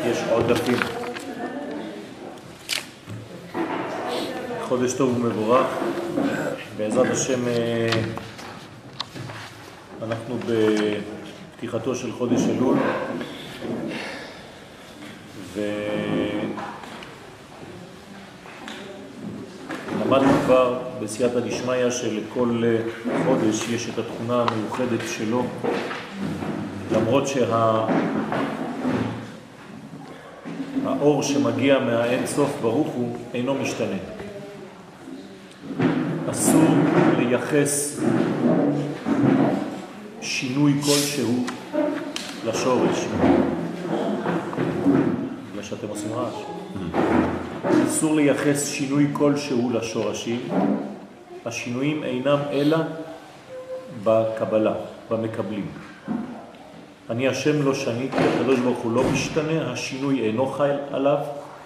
יש עודפים. חודש טוב ומבורך. בעזרת השם אנחנו בפתיחתו של חודש אלול, ולמדנו כבר בסייעתא דשמיא שלכל חודש יש את התכונה המיוחדת שלו, למרות שהאור שמגיע מהאין סוף ברוך הוא אינו משתנה. אסור לייחס שינוי כלשהו לשורש. בגלל שאתם עושים רעש. אסור לייחס שינוי כלשהו לשורשים. השינויים אינם אלא בקבלה, במקבלים. אני השם לא שניתי, הקדוש ברוך הוא לא משתנה, השינוי אינו חי עליו,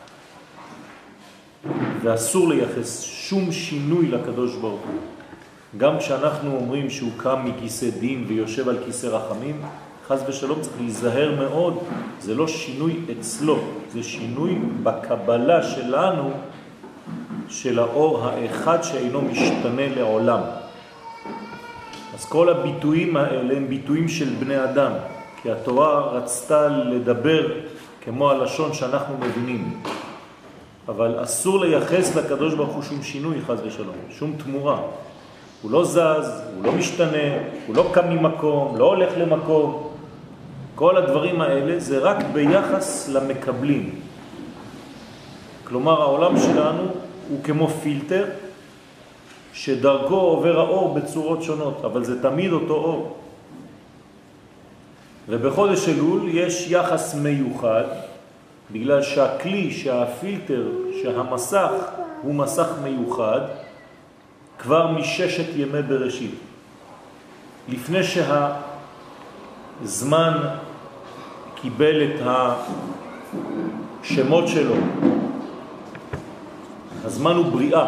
ואסור לייחס שום שינוי לקדוש ברוך הוא. גם כשאנחנו אומרים שהוא קם מכיסא דין ויושב על כיסא רחמים, חס ושלום צריך להיזהר מאוד, זה לא שינוי אצלו, זה שינוי בקבלה שלנו של האור האחד שאינו משתנה לעולם. אז כל הביטויים האלה הם ביטויים של בני אדם, כי התורה רצתה לדבר כמו הלשון שאנחנו מבינים. אבל אסור לייחס לקדוש ברוך הוא שום שינוי, חס ושלום, שום תמורה. הוא לא זז, הוא לא משתנה, הוא לא קם ממקום, לא הולך למקום. כל הדברים האלה זה רק ביחס למקבלים. כלומר, העולם שלנו הוא כמו פילטר שדרכו עובר האור בצורות שונות, אבל זה תמיד אותו אור. ובחודש אלול יש יחס מיוחד, בגלל שהכלי, שהפילטר, שהמסך הוא מסך מיוחד, כבר מששת ימי בראשית. לפני שהזמן קיבל את השמות שלו, הזמן הוא בריאה.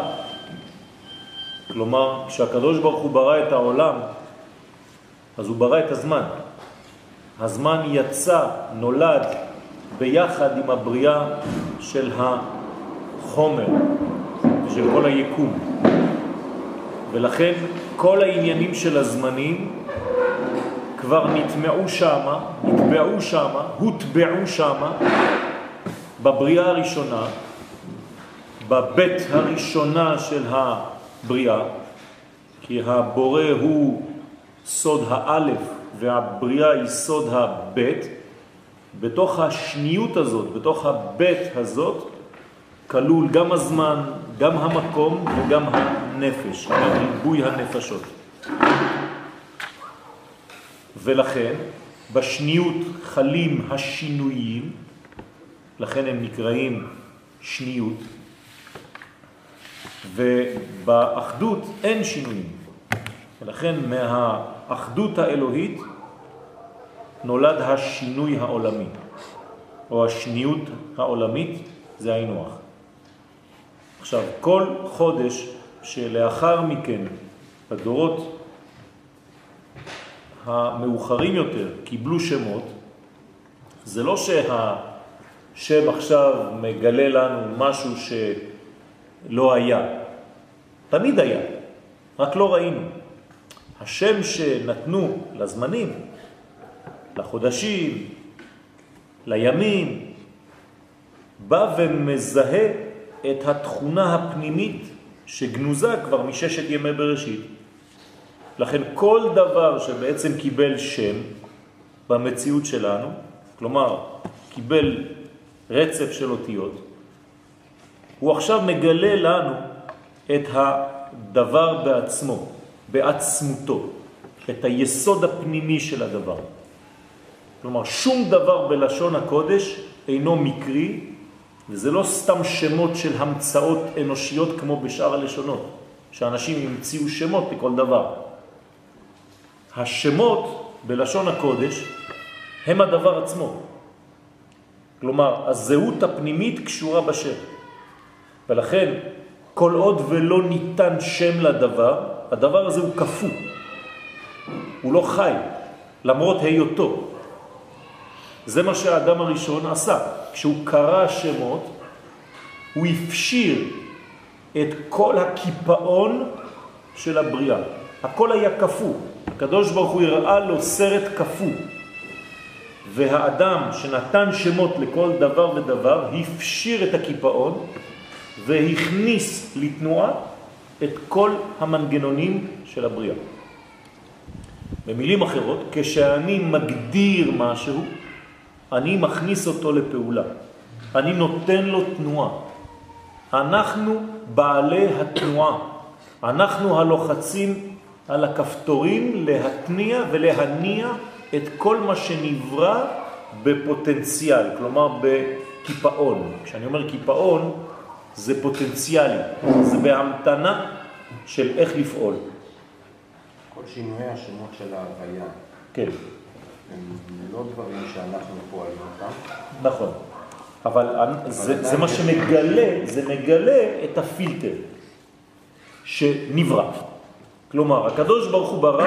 כלומר, כשהקדוש ברוך הוא ברא את העולם, אז הוא ברא את הזמן. הזמן יצא, נולד, ביחד עם הבריאה של החומר, של כל היקום. ולכן כל העניינים של הזמנים כבר נטמעו שמה, הוטבעו שמה, בבריאה הראשונה, בבית הראשונה של הבריאה, כי הבורא הוא סוד האלף והבריאה היא סוד הבית. בתוך השניות הזאת, בתוך הבית הזאת, כלול גם הזמן, גם המקום וגם הנפש, גם ריבוי הנפשות. ולכן, בשניות חלים השינויים, לכן הם נקראים שניות, ובאחדות אין שינויים. ולכן מהאחדות האלוהית נולד השינוי העולמי, או השניות העולמית, זה האינוח. עכשיו, כל חודש שלאחר מכן, בדורות המאוחרים יותר, קיבלו שמות, זה לא שהשם עכשיו מגלה לנו משהו שלא היה. תמיד היה, רק לא ראינו. השם שנתנו לזמנים, לחודשים, לימים, בא ומזהה את התכונה הפנימית שגנוזה כבר מששת ימי בראשית. לכן כל דבר שבעצם קיבל שם במציאות שלנו, כלומר קיבל רצף של אותיות, הוא עכשיו מגלה לנו את הדבר בעצמו, בעצמותו, את היסוד הפנימי של הדבר. כלומר, שום דבר בלשון הקודש אינו מקרי, וזה לא סתם שמות של המצאות אנושיות כמו בשאר הלשונות, שאנשים המציאו שמות לכל דבר. השמות בלשון הקודש הם הדבר עצמו. כלומר, הזהות הפנימית קשורה בשם. ולכן, כל עוד ולא ניתן שם לדבר, הדבר הזה הוא כפו. הוא לא חי, למרות היותו. זה מה שהאדם הראשון עשה. כשהוא קרא שמות, הוא הפשיר את כל הקיפאון של הבריאה. הכל היה כפו. הקדוש ברוך הוא הראה לו סרט כפו. והאדם שנתן שמות לכל דבר ודבר, הפשיר את הקיפאון והכניס לתנועה את כל המנגנונים של הבריאה. במילים אחרות, כשאני מגדיר משהו, אני מכניס אותו לפעולה. אני נותן לו תנועה. אנחנו בעלי התנועה. אנחנו הלוחצים על הכפתורים להתניע ולהניע את כל מה שנברא בפוטנציאל, כלומר בקיפאון. כשאני אומר קיפאון, זה פוטנציאלי, זה בהמתנה של איך לפעול. כל שינויי השמות של ההוויה, כן. הם לא דברים שאנחנו פועלים אותם. נכון. אבל זה מה שמגלה, זה מגלה את הפילטר שנברא. כלומר, הקדוש ברוך הוא ברא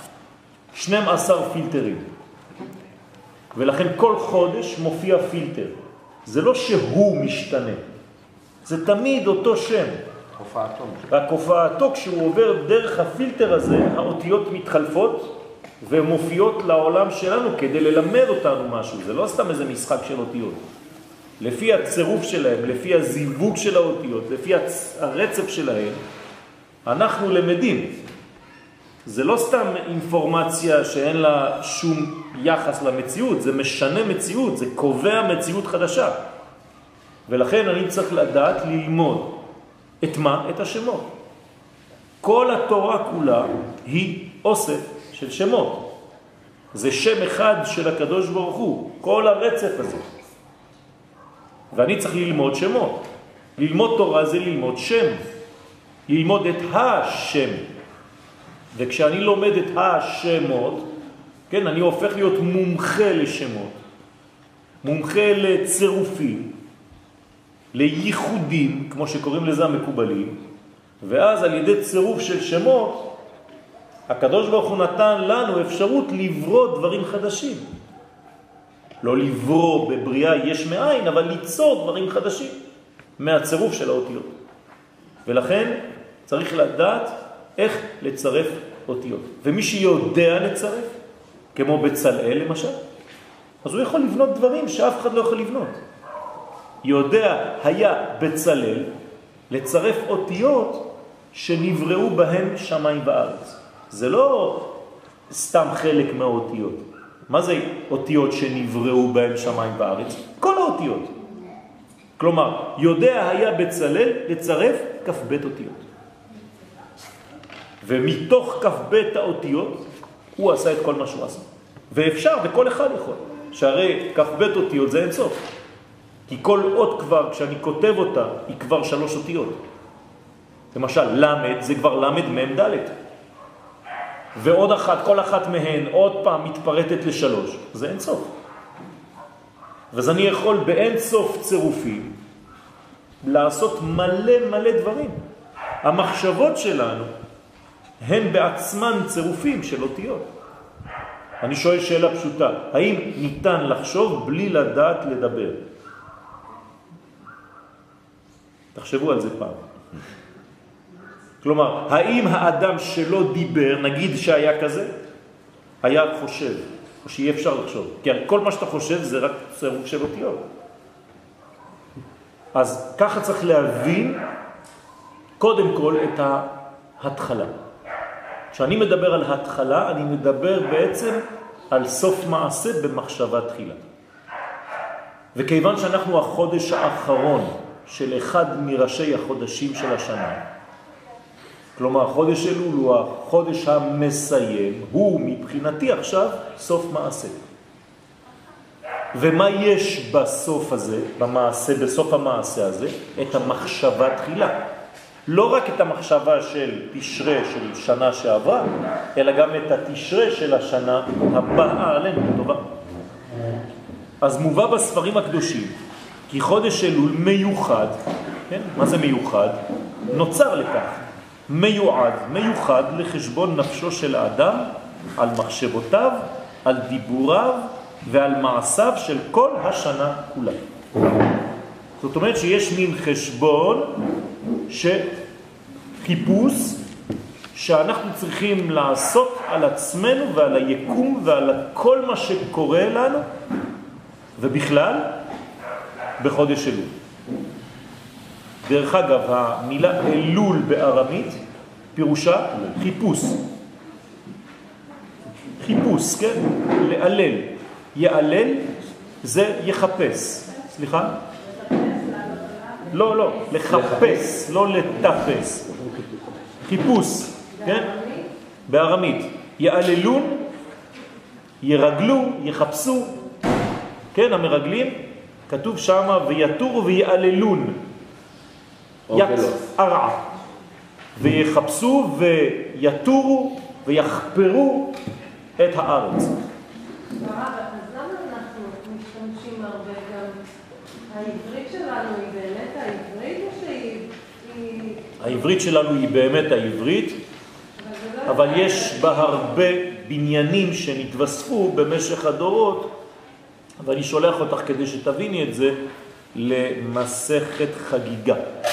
12 פילטרים. ולכן כל חודש מופיע פילטר. זה לא שהוא משתנה. זה תמיד אותו שם. הופעתו. רק הופעתו, כשהוא עובר דרך הפילטר הזה, האותיות מתחלפות ומופיעות לעולם שלנו כדי ללמד אותנו משהו. זה לא סתם איזה משחק של אותיות. לפי הצירוף שלהם, לפי הזיווג של האותיות, לפי הרצף שלהם, אנחנו למדים. זה לא סתם אינפורמציה שאין לה שום יחס למציאות, זה משנה מציאות, זה קובע מציאות חדשה. ולכן אני צריך לדעת ללמוד את מה? את השמות. כל התורה כולה היא אוסף של שמות. זה שם אחד של הקדוש ברוך הוא, כל הרצף הזה. ואני צריך ללמוד שמות. ללמוד תורה זה ללמוד שם. ללמוד את השם. וכשאני לומד את השמות, כן, אני הופך להיות מומחה לשמות. מומחה לצירופים, לייחודים, כמו שקוראים לזה המקובלים, ואז על ידי צירוף של שמות, הקדוש ברוך הוא נתן לנו אפשרות לברוא דברים חדשים. לא לברוא בבריאה יש מאין, אבל ליצור דברים חדשים מהצירוף של האותיות. ולכן צריך לדעת איך לצרף אותיות. ומי שיודע לצרף, כמו בצלאל למשל, אז הוא יכול לבנות דברים שאף אחד לא יכול לבנות. יודע היה בצלאל לצרף אותיות שנבראו בהם שמיים וארץ. זה לא סתם חלק מהאותיות. מה זה אותיות שנבראו בהם שמיים וארץ? כל האותיות. כלומר, יודע היה בצלאל לצרף כ"ב אותיות. ומתוך כ"ב האותיות הוא עשה את כל מה שהוא עשה. ואפשר, וכל אחד יכול. שהרי כ"ב אותיות זה אין סוף. כי כל אות כבר, כשאני כותב אותה, היא כבר 3 אותיות. למשל, למד זה כבר למד מם ד'. ועוד אחת, כל אחת מהן, עוד פעם מתפרטת ל3. זה אין סוף. אז אני יכול באין סוף צירופים לעשות מלא דברים. המחשבות שלנו הן בעצמן צירופים של אותיות. אני שואל שאלה פשוטה, האם ניתן לחשוב בלי לדעת לדבר? תחשבו על זה פעם. כלומר, האם האדם שלא דיבר, נגיד שהיה כזה, היה חושב, או שיהיה אפשר לחשוב? כי כל מה שאתה חושב זה רק צירוף של אותיות. אז ככה צריך להבין קודם כל את ההתחלה. כשאני מדבר על ההתחלה, אני מדבר בעצם על סוף מעשה במחשבה תחילה. וכיוון שאנחנו החודש האחרון של אחד מראשי החודשים של השנה, כלומר חודש אלול הוא החודש המסיים, הוא מבחינתי עכשיו סוף מעשה. ומה יש בסוף הזה, בסוף המעשה הזה? את המחשבה תחילה. לא רק את המחשבה של תשרה של שנה שעברה, אלא גם את התשרה של השנה הבאה עלינו לטובה. אז מובא בספרים הקדושים, כי חודש אלול מיוחד, כן? מה זה מיוחד? נוצר לכך. מיוחד לחשבון נפשו של האדם, על מחשבותיו, על דיבוריו ועל מעשיו של כל השנה כולה. זאת אומרת שיש מין חשבון חיפוש שאנחנו צריכים לעשות על עצמנו ועל היקום ועל כל מה שקורה לנו ובכלל בחודש אלול. דרך אגב, המילה אלול בארמית פירושה חיפוש. חיפוש, כן? להלל. יעלל זה יחפש. סליחה? לא, לחפש, לא לטפס. חיפוש, כן? בארמית. יעללון, ירגלו, יחפשו. כן, המרגלים, כתוב שמה ויתורו ויעללון. יצערה. ויחפשו ויתורו ויחפרו את הארץ. אז למה אנחנו משתמשים הרבה גם? העברית שלנו היא באמת העברית או שהיא... העברית שלנו היא באמת העברית, אבל יש בה הרבה בניינים שנתווספו במשך הדורות, ואני שולח אותך כדי שתביני את זה למסכת חגיגה.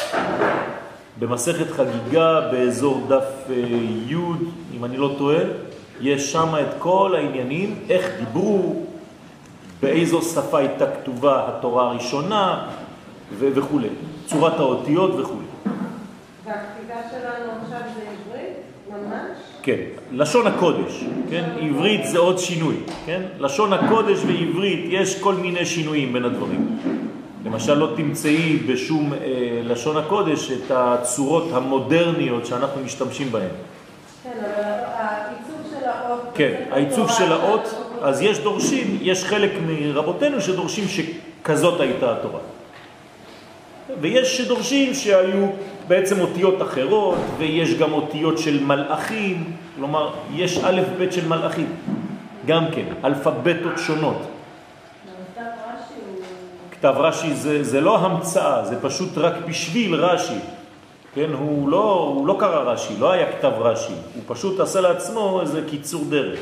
במסכת חגיגה באזור דף י', אם אני לא טועה, יש שם את כל העניינים, איך דיברו, באיזו שפה הייתה כתובה התורה הראשונה וכו', צורת האותיות וכו'. והכתיבה שלנו עכשיו זה עברית? ממש? כן, לשון הקודש, כן? עברית זה עוד שינוי, כן? לשון הקודש ועברית יש כל מיני שינויים בין הדברים. למשל לא תמצאי בשום לשון הקודש את הצורות המודרניות שאנחנו משתמשים בהן. כן, אבל העיצוב של האות... כן, העיצוב של האות, אז יש דורשים, יש חלק מרבותינו שדורשים שכזאת הייתה התורה. ויש שדורשים שהיו בעצם אותיות אחרות, ויש גם אותיות של מלאכים, כלומר, יש א' ב' של מלאכים, גם כן, אלפבטות שונות. כתב רש"י זה לא המצאה, זה פשוט רק בשביל רש"י. כן, הוא לא קרא רש"י, לא היה כתב רש"י, הוא פשוט עשה לעצמו איזה קיצור דרך.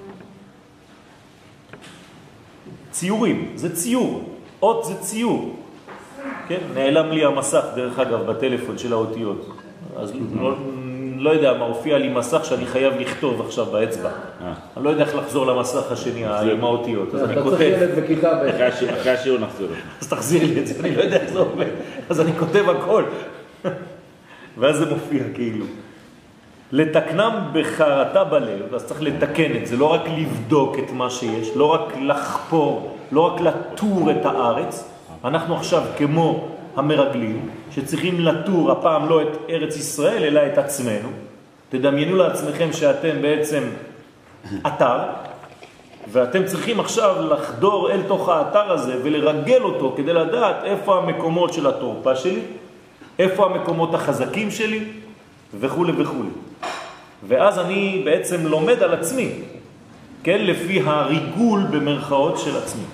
ציורים, זה ציור, אות זה ציור. כן, נעלם לי המסך דרך אגב בטלפון של האותיות. אז לא יודע מה, הופיע לי מסך שאני חייב לכתוב עכשיו באצבע. אני לא יודע איך לחזור למסך השני עם האותיות, אז אני כותב. אתה צריך ילד בכיתה אחרי השיעור נחזור. אז תחזיר לי את זה, אני לא יודע איך זה עובד. אז אני כותב הכל. ואז זה מופיע כאילו. לתקנם בחרטה בלב, אז צריך לתקן את זה, לא רק לבדוק את מה שיש, לא רק לחפור, לא רק לטור את הארץ. אנחנו עכשיו כמו המרגלים, שצריכים לטור הפעם לא את ארץ ישראל, אלא את עצמנו. תדמיינו לעצמכם שאתם בעצם אתר, ואתם צריכים עכשיו לחדור אל תוך האתר הזה ולרגל אותו כדי לדעת איפה המקומות של התורפה שלי, איפה המקומות החזקים שלי, וכו' וכו'. ואז אני בעצם לומד על עצמי, כן? לפי הריגול במרכאות של עצמי.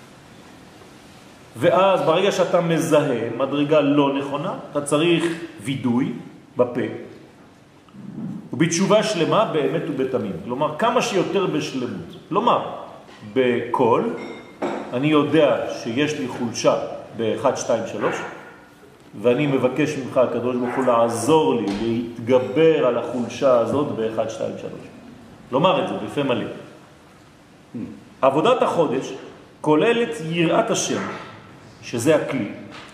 ואז ברגע שאתה מזהה מדרגה לא נכונה, אתה צריך וידוי בפה, ובתשובה שלמה באמת ובתמים. כלומר, כמה שיותר בשלמות. כלומר, בכל, אני יודע שיש לי חולשה ב-1, 2, 3, ואני מבקש ממך, הקדוש ברוך הוא, לעזור לי להתגבר על החולשה הזאת ב-1, 2, 3. לומר את זה בפה מלא. עבודת החודש כוללת יראת השם, שזה הכלי,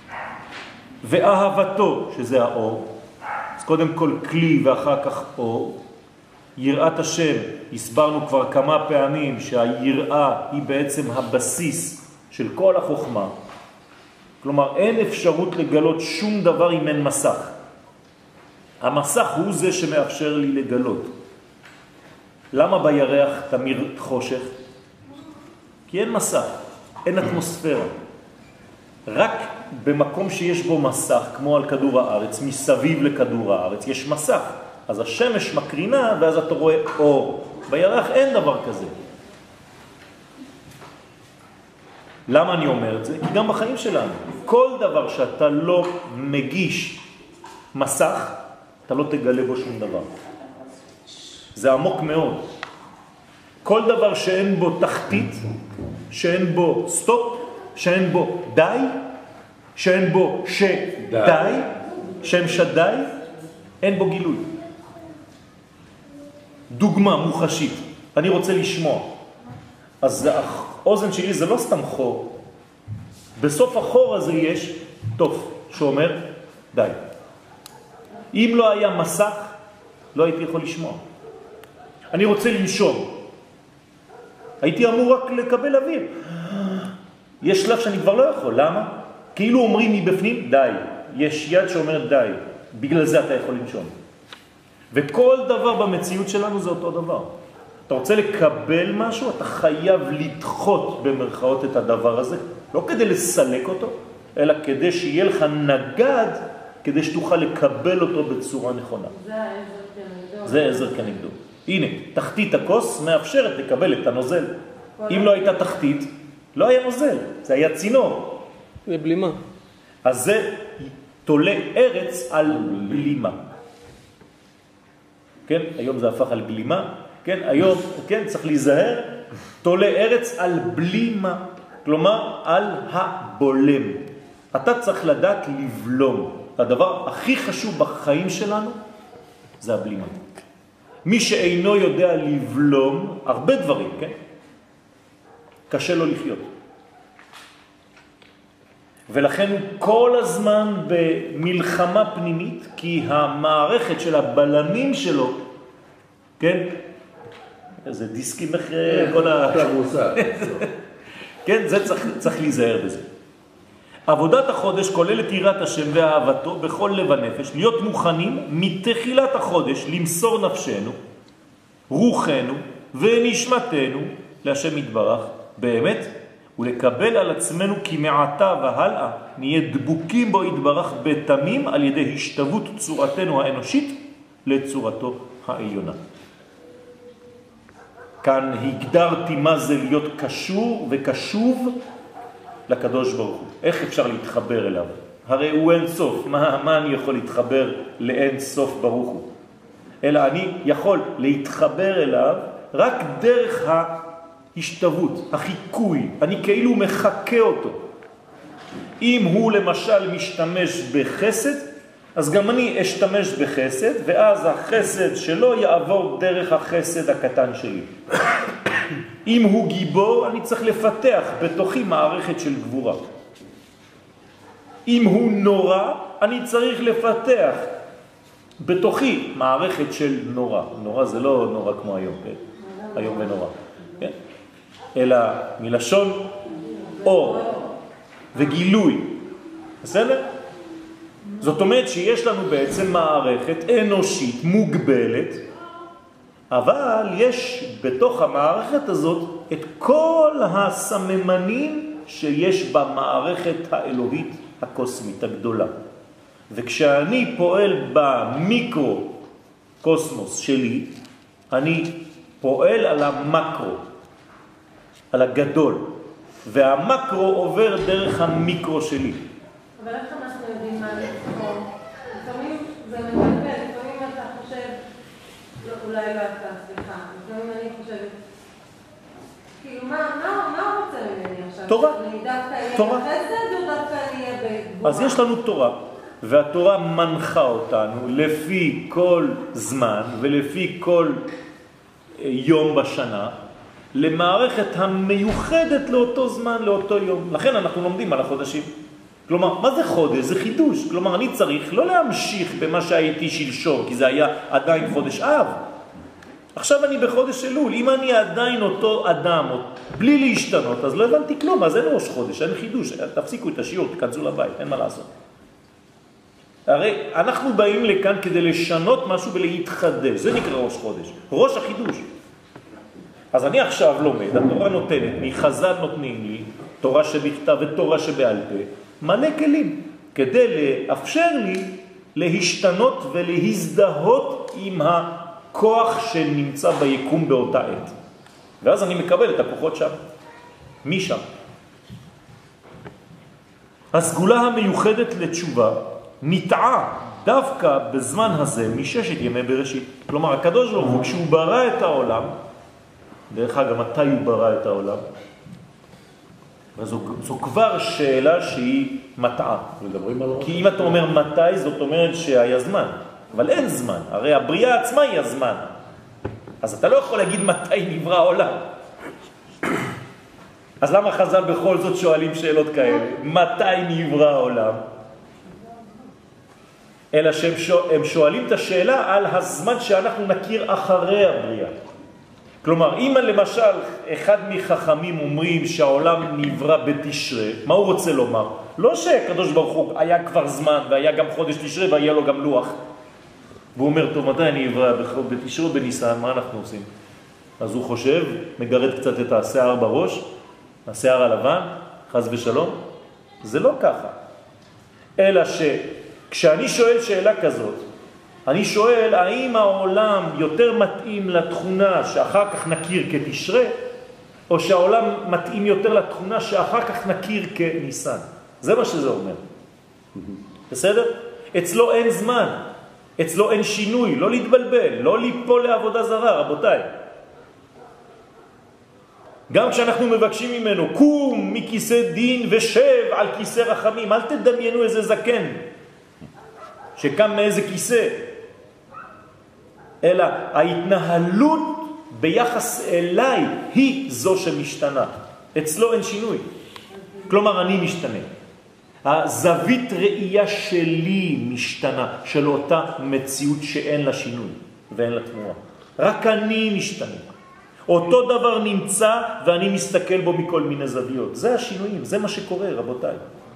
ואהבתו, שזה האור. אז קודם כל כלי ואחר כך אור. יראת השם, הסברנו כבר כמה פעמים שהיראה היא בעצם הבסיס של כל החוכמה. כלומר, אין אפשרות לגלות שום דבר אם אין מסך. המסך הוא זה שמאפשר לי לגלות. למה בירח תמיר חושך? כי אין מסך, אין אטמוספירה. רק במקום שיש בו מסך, כמו על כדור הארץ, מסביב לכדור הארץ, יש מסך. אז השמש מקרינה ואז אתה רואה אור. בירח אין דבר כזה. למה אני אומר את זה? כי גם בחיים שלנו, כל דבר שאתה לא מגיש מסך, אתה לא תגלה בו שום דבר. זה עמוק מאוד. כל דבר שאין בו תחתית, שאין בו סטופ, שאין בו די, שאין בו שדי, שם שדי, אין בו גילוי. דוגמה מוחשית, אני רוצה לשמוע. אז האוזן שלי זה לא סתם חור. בסוף החור הזה יש תוף שאומר די. אם לא היה מסך, לא הייתי יכול לשמוע. אני רוצה לנשום. הייתי אמור רק לקבל אוויר. יש שלב שאני כבר לא יכול. למה? כאילו אומרים מבפנים, די. יש יד שאומרת די. בגלל זה אתה יכול לנשום. וכל דבר במציאות שלנו זה אותו דבר. אתה רוצה לקבל משהו, אתה חייב לדחות במרכאות את הדבר הזה, לא כדי לסלק אותו, אלא כדי שיהיה לך נגד, כדי שתוכל לקבל אותו בצורה נכונה. זה העזר כנגדו. זה עזר כנגדו. הנה, תחתית הכוס מאפשרת לקבל את הנוזל. אם לא הייתה תחתית, לא היה נוזל, זה היה צינור. זה בלימה. אז זה תולה ארץ על בלימה. כן, היום זה הפך על גלימה. כן, היום, כן, צריך להיזהר, תולה ארץ על בלימה, כלומר על הבולם. אתה צריך לדעת לבלום. הדבר הכי חשוב בחיים שלנו זה הבלימה. מי שאינו יודע לבלום הרבה דברים, כן? קשה לו לחיות. ולכן הוא כל הזמן במלחמה פנימית, כי המערכת של הבלמים שלו, כן? זה דיסקים אחרי כל כן, זה צריך להיזהר בזה. עבודת החודש כוללת יראת השם ואהבתו בכל לב הנפש, להיות מוכנים מתחילת החודש למסור נפשנו, רוחנו ונשמתנו להשם יתברך באמת, ולקבל על עצמנו כי מעתה והלאה נהיה דבוקים בו יתברך בתמים על ידי השתוות צורתנו האנושית לצורתו העליונה. כאן הגדרתי מה זה להיות קשור וקשוב לקדוש ברוך הוא. איך אפשר להתחבר אליו? הרי הוא אין סוף. מה אני יכול להתחבר לאין סוף ברוך הוא? אלא אני יכול להתחבר אליו רק דרך ההשתוות, החיקוי. אני כאילו מחכה אותו. אם הוא למשל משתמש בחסד, אז גם אני אשתמש בחסד, ואז החסד שלו יעבור דרך החסד הקטן שלי. אם הוא גיבור, אני צריך לפתח בתוכי מערכת של גבורה. אם הוא נורא, אני צריך לפתח בתוכי מערכת של נורא. נורא זה לא נורא כמו היום, כן? היום ונורא. כן? אלא מלשון אור וגילוי. בסדר? זאת אומרת שיש לנו בעצם מערכת אנושית מוגבלת, אבל יש בתוך המערכת הזאת את כל הסממנים שיש במערכת האלוהית הקוסמית הגדולה. וכשאני פועל במיקרו קוסמוס שלי, אני פועל על המקרו, על הגדול, והמקרו עובר דרך המיקרו שלי. אבל איך אנחנו יודעים מה לבחור? לפעמים זה מבלבל, לפעמים אתה חושב, אולי לא אתה, סליחה, לפעמים אני חושבת, כאילו מה רוצה ממני עכשיו? תורה. אני דווקא אהיה תורה. בחסד או דווקא אני אהיה בגבורה? אז יש לנו תורה, והתורה מנחה אותנו לפי כל זמן ולפי כל יום בשנה, למערכת המיוחדת לאותו זמן, לאותו יום. לכן אנחנו לומדים על החודשים. כלומר, מה זה חודש? זה חידוש. כלומר, אני צריך לא להמשיך במה שהייתי שלשום, כי זה היה עדיין חודש אב. עכשיו אני בחודש אלול. אם אני עדיין אותו אדם, בלי להשתנות, אז לא הבנתי כלום. אז אין ראש חודש, אין חידוש. תפסיקו את השיעור, תכנסו לבית, אין מה לעשות. הרי אנחנו באים לכאן כדי לשנות משהו ולהתחדש. זה נקרא ראש חודש. ראש החידוש. אז אני עכשיו לומד, התורה נותנת לי, חז"ל נותנים לי, תורה שבכתב ותורה שבעל פה, מלא כלים, כדי לאפשר לי להשתנות ולהזדהות עם הכוח שנמצא ביקום באותה עת. ואז אני מקבל את הכוחות שם. מי שם? הסגולה המיוחדת לתשובה נטעה דווקא בזמן הזה מששת ימי בראשית. כלומר, הקדוש ברוך הוא, כשהוא ברא את העולם, דרך אגב, מתי הוא ברא את העולם? זו כבר שאלה שהיא מטעה. כי אם אתה אומר מתי, זאת אומרת שהיה זמן. אבל אין זמן. הרי הבריאה עצמה היא הזמן. אז אתה לא יכול להגיד מתי נברא העולם. אז למה חז"ל בכל זאת שואלים שאלות כאלה? מתי נברא העולם? אלא שהם שואלים את השאלה על הזמן שאנחנו נכיר אחרי הבריאה. כלומר, אם למשל אחד מחכמים אומרים שהעולם נברא בתשרה, מה הוא רוצה לומר? לא שהקדוש ברוך הוא היה כבר זמן והיה גם חודש תשרה והיה לו גם לוח. והוא אומר, טוב, מתי נברא? בתשרה או בניסן? מה אנחנו עושים? אז הוא חושב, מגרד קצת את השיער בראש, השיער הלבן, חס ושלום. זה לא ככה. אלא שכשאני שואל שאלה כזאת, אני שואל, האם העולם יותר מתאים לתכונה שאחר כך נכיר כתשרה, או שהעולם מתאים יותר לתכונה שאחר כך נכיר כניסן? זה מה שזה אומר. בסדר? אצלו אין זמן, אצלו אין שינוי, לא להתבלבל, לא ליפול לעבודה זרה, רבותיי. גם כשאנחנו מבקשים ממנו, קום מכיסא דין ושב על כיסא רחמים, אל תדמיינו איזה זקן שקם מאיזה כיסא, אלא ההתנהלות ביחס אליי היא זו שמשתנה. אצלו אין שינוי. כלומר, אני משתנה. הזווית ראייה שלי משתנה, של אותה מציאות שאין לה שינוי ואין לה תמורה. רק אני משתנה. אותו דבר נמצא ואני מסתכל בו מכל מיני זוויות. זה השינויים, זה מה שקורה, רבותיי.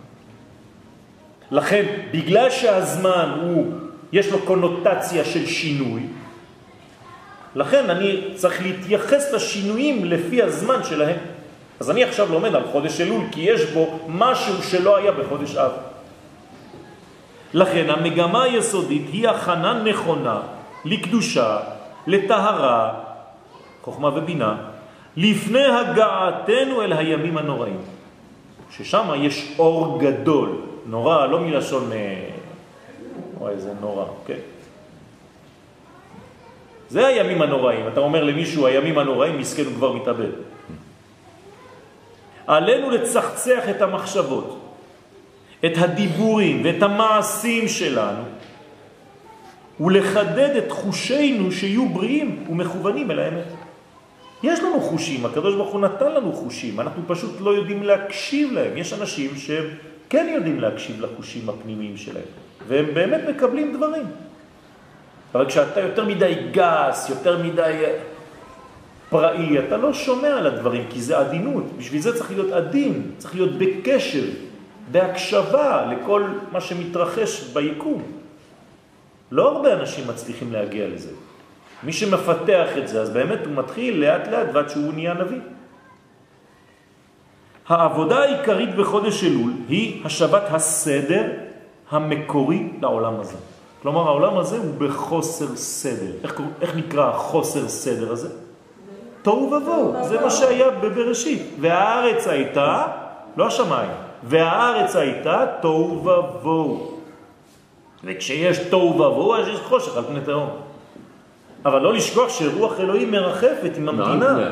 לכן, בגלל שהזמן יש לו קונוטציה של שינוי, לכן אני צריך להתייחס לשינויים לפי הזמן שלהם. אז אני עכשיו לומד על חודש אלול, כי יש בו משהו שלא היה בחודש אב. לכן המגמה היסודית היא הכנה נכונה לקדושה, לטהרה, חוכמה ובינה, לפני הגעתנו אל הימים הנוראים. ששם יש אור גדול, נורא, לא מלשון, וואי, זה נורא, כן. זה הימים הנוראים. אתה אומר למישהו, הימים הנוראים, מסכן הוא כבר מתאבד. עלינו לצחצח את המחשבות, את הדיבורים ואת המעשים שלנו, ולחדד את חושינו שיהיו בריאים ומכוונים אל האמת. יש לנו חושים, הקדוש ברוך הוא נתן לנו חושים, אנחנו פשוט לא יודעים להקשיב להם. יש אנשים שהם כן יודעים להקשיב לחושים הפנימיים שלהם, והם באמת מקבלים דברים. אבל כשאתה יותר מדי גס, יותר מדי פראי, אתה לא שומע על הדברים, כי זה עדינות. בשביל זה צריך להיות עדין, צריך להיות בקשב, בהקשבה לכל מה שמתרחש ביקום. לא הרבה אנשים מצליחים להגיע לזה. מי שמפתח את זה, אז באמת הוא מתחיל לאט לאט ועד שהוא נהיה נביא. העבודה העיקרית בחודש אלול היא השבת הסדר המקורי לעולם הזה. כלומר, העולם הזה הוא בחוסר סדר. איך נקרא חוסר סדר הזה? תוהו ובוהו. זה מה שהיה בבראשית. והארץ הייתה, לא השמיים, והארץ הייתה תוהו ובוהו. וכשיש תוהו ובוהו, אז יש חושך על פני תהום. אבל לא לשכוח שרוח אלוהים מרחפת עם המדינה.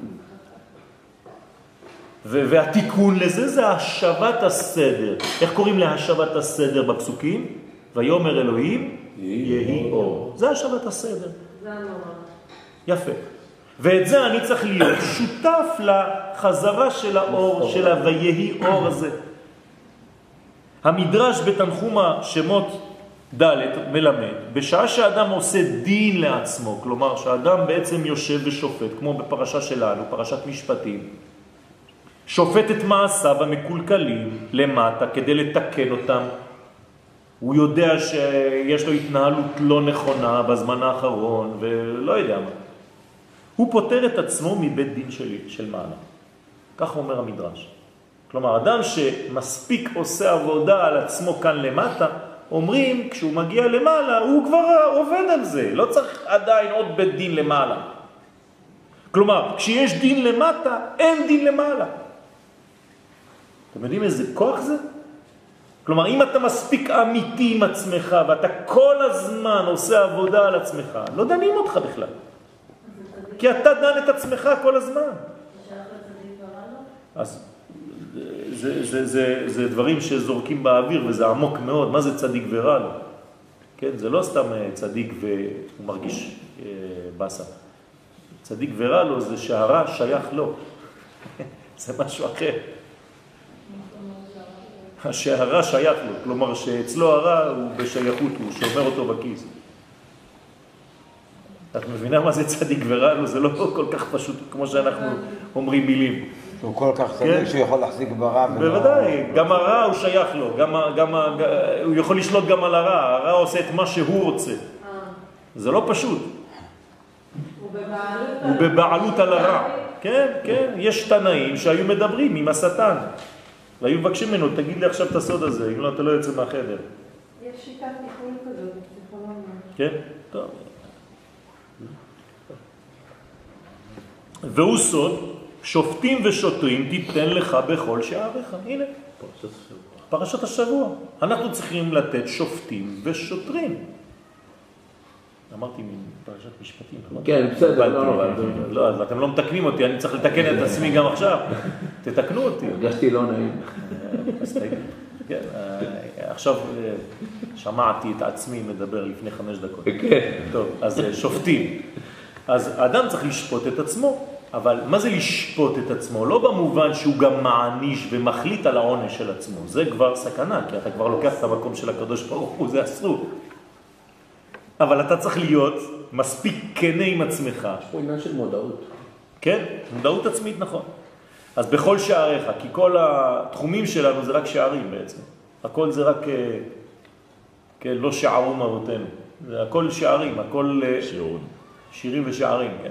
והתיקון לזה זה השבת הסדר. איך קוראים להשבת הסדר בפסוקים? ויאמר אלוהים יהי אור. זה השבת הסדר. זה הנורא. יפה. ואת זה אני צריך להיות שותף לחזרה של האור, של הויהי אור הזה. המדרש בתנחומה שמות ד' מלמד, בשעה שאדם עושה דין לעצמו, כלומר שאדם בעצם יושב ושופט, כמו בפרשה שלנו, פרשת משפטים, שופט את מעשיו המקולקלים למטה כדי לתקן אותם. הוא יודע שיש לו התנהלות לא נכונה בזמן האחרון ולא יודע מה. הוא פותר את עצמו מבית דין של מעלה. כך אומר המדרש. כלומר, אדם שמספיק עושה עבודה על עצמו כאן למטה, אומרים, כשהוא מגיע למעלה, הוא כבר עובד על זה. לא צריך עדיין עוד בית דין למעלה. כלומר, כשיש דין למטה, אין דין למעלה. אתם יודעים איזה כוח זה? כלומר, אם אתה מספיק אמיתי עם עצמך, ואתה כל הזמן עושה עבודה על עצמך, לא דנים אותך בכלל. כי אתה דן את עצמך כל הזמן. אז זה דברים שזורקים באוויר וזה עמוק מאוד. מה זה צדיק ורע לו? כן, זה לא סתם צדיק והוא מרגיש בסה. צדיק ורע לו זה שהרע שייך לו. זה משהו אחר. שהרע שייך לו, כלומר שאצלו הרע הוא בשייכות, הוא שומר אותו בכיס. את מבינה מה זה צדיק ורע לו? זה לא כל כך פשוט כמו שאנחנו אומרים מילים. שהוא כל כך צדיק שהוא יכול להחזיק ברע. בוודאי, גם הרע הוא שייך לו, הוא יכול לשלוט גם על הרע, הרע עושה את מה שהוא רוצה. זה לא פשוט. הוא בבעלות על הרע. כן, כן, יש תנאים שהיו מדברים עם השטן. והיו מבקשים ממנו, תגיד לי עכשיו את הסוד הזה, אם לא, אתה לא יוצא מהחדר. יש שיטת טיפול כזאת, פסיכולוגיה. כן, טוב. והוא סוד, שופטים ושוטרים תיתן לך בכל שעריך. הנה, פרשת השבוע. אנחנו צריכים לתת שופטים ושוטרים. אמרתי מפרשת משפטים. כן, בסדר. לא, אז אתם לא מתקנים אותי, אני צריך לתקן את עצמי גם עכשיו. תתקנו אותי. הרגשתי לא נעים. כן, עכשיו שמעתי את עצמי מדבר לפני 5 דקות. כן. טוב, אז שופטים. אז האדם צריך לשפוט את עצמו, אבל מה זה לשפוט את עצמו? לא במובן שהוא גם מעניש ומחליט על העונש של עצמו. זה כבר סכנה, כי אתה כבר לוקח את המקום של הקדוש ברוך הוא, זה אסור. אבל אתה צריך להיות מספיק כנה עם עצמך. יש פה עניין של מודעות. כן, מודעות עצמית, נכון. אז בכל שעריך, כי כל התחומים שלנו זה רק שערים בעצם. הכל זה רק, כן, לא שערו מהותנו. זה הכל שערים, הכל שירים ושערים, כן.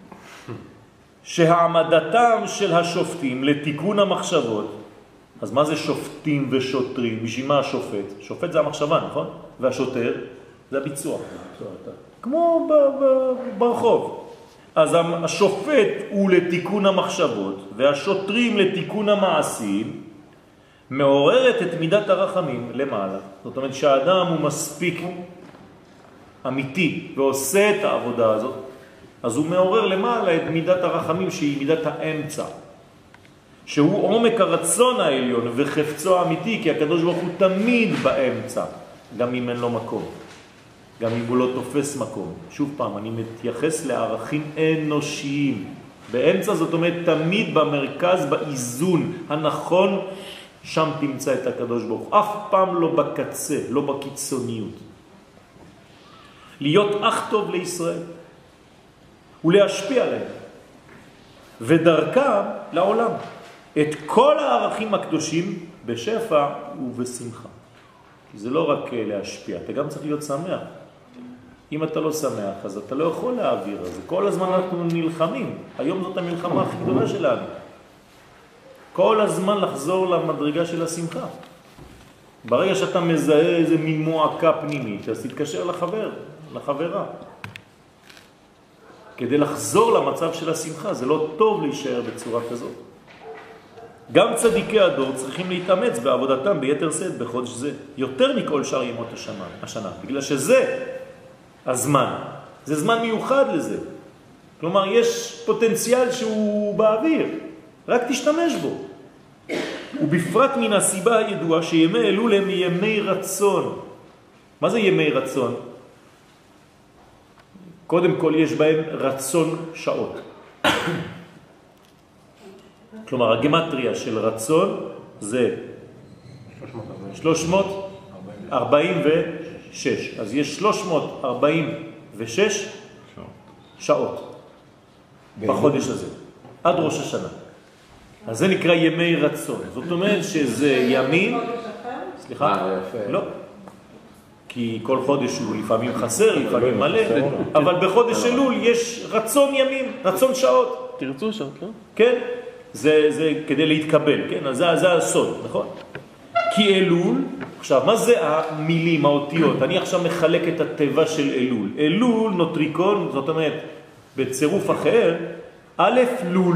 שהעמדתם של השופטים לתיקון המחשבות, אז מה זה שופטים ושוטרים? בשביל מה השופט? שופט זה המחשבה, נכון? והשוטר זה הביצוע. כמו ברחוב. אז השופט הוא לתיקון המחשבות, והשוטרים לתיקון המעשים, מעוררת את מידת הרחמים למעלה. זאת אומרת שהאדם הוא מספיק אמיתי ועושה את העבודה הזאת, אז הוא מעורר למעלה את מידת הרחמים שהיא מידת האמצע, שהוא עומק הרצון העליון וחפצו האמיתי, כי הקדוש ברוך הוא תמיד באמצע, גם אם אין לו מקום, גם אם הוא לא תופס מקום. שוב פעם, אני מתייחס לערכים אנושיים. באמצע זאת אומרת תמיד במרכז, באיזון הנכון, שם תמצא את הקדוש ברוך הוא. אף פעם לא בקצה, לא בקיצוניות. להיות אח טוב לישראל ולהשפיע עליהם ודרכה לעולם את כל הערכים הקדושים בשפע ובשמחה. כי זה לא רק להשפיע, אתה גם צריך להיות שמח. אם אתה לא שמח, אז אתה לא יכול להעביר. אז כל הזמן אנחנו נלחמים. היום זאת המלחמה הכי גדולה שלנו. כל הזמן לחזור למדרגה של השמחה. ברגע שאתה מזהה איזה מין מועקה פנימית, אז תתקשר לחברה. כדי לחזור למצב של השמחה, זה לא טוב להישאר בצורה כזאת. גם צדיקי הדור צריכים להתאמץ בעבודתם ביתר שאת בחודש זה, יותר מכל שאר ימות השנה, בגלל שזה הזמן, זה זמן מיוחד לזה. כלומר, יש פוטנציאל שהוא באוויר, רק תשתמש בו. ובפרט מן הסיבה הידועה שימי אלול הם ימי רצון. מה זה ימי רצון? קודם כל יש בהם רצון שעות. כלומר, הגמטריה של רצון זה 346. אז יש 346 שעות בחודש הזה, עד ראש השנה. אז זה נקרא ימי רצון. זאת אומרת שזה ימים... סליחה? לא. כי כל חודש הוא לפעמים חסר, לפעמים מלא, אבל בחודש אלול יש רצון ימים, רצון שעות. תרצו שעות, לא? כן, זה כדי להתקבל, כן? אז זה הסוד, נכון? כי אלול, עכשיו, מה זה המילים, האותיות? אני עכשיו מחלק את הטבע של אלול. אלול, נוטריקון, זאת אומרת, בצירוף אחר, א' לול.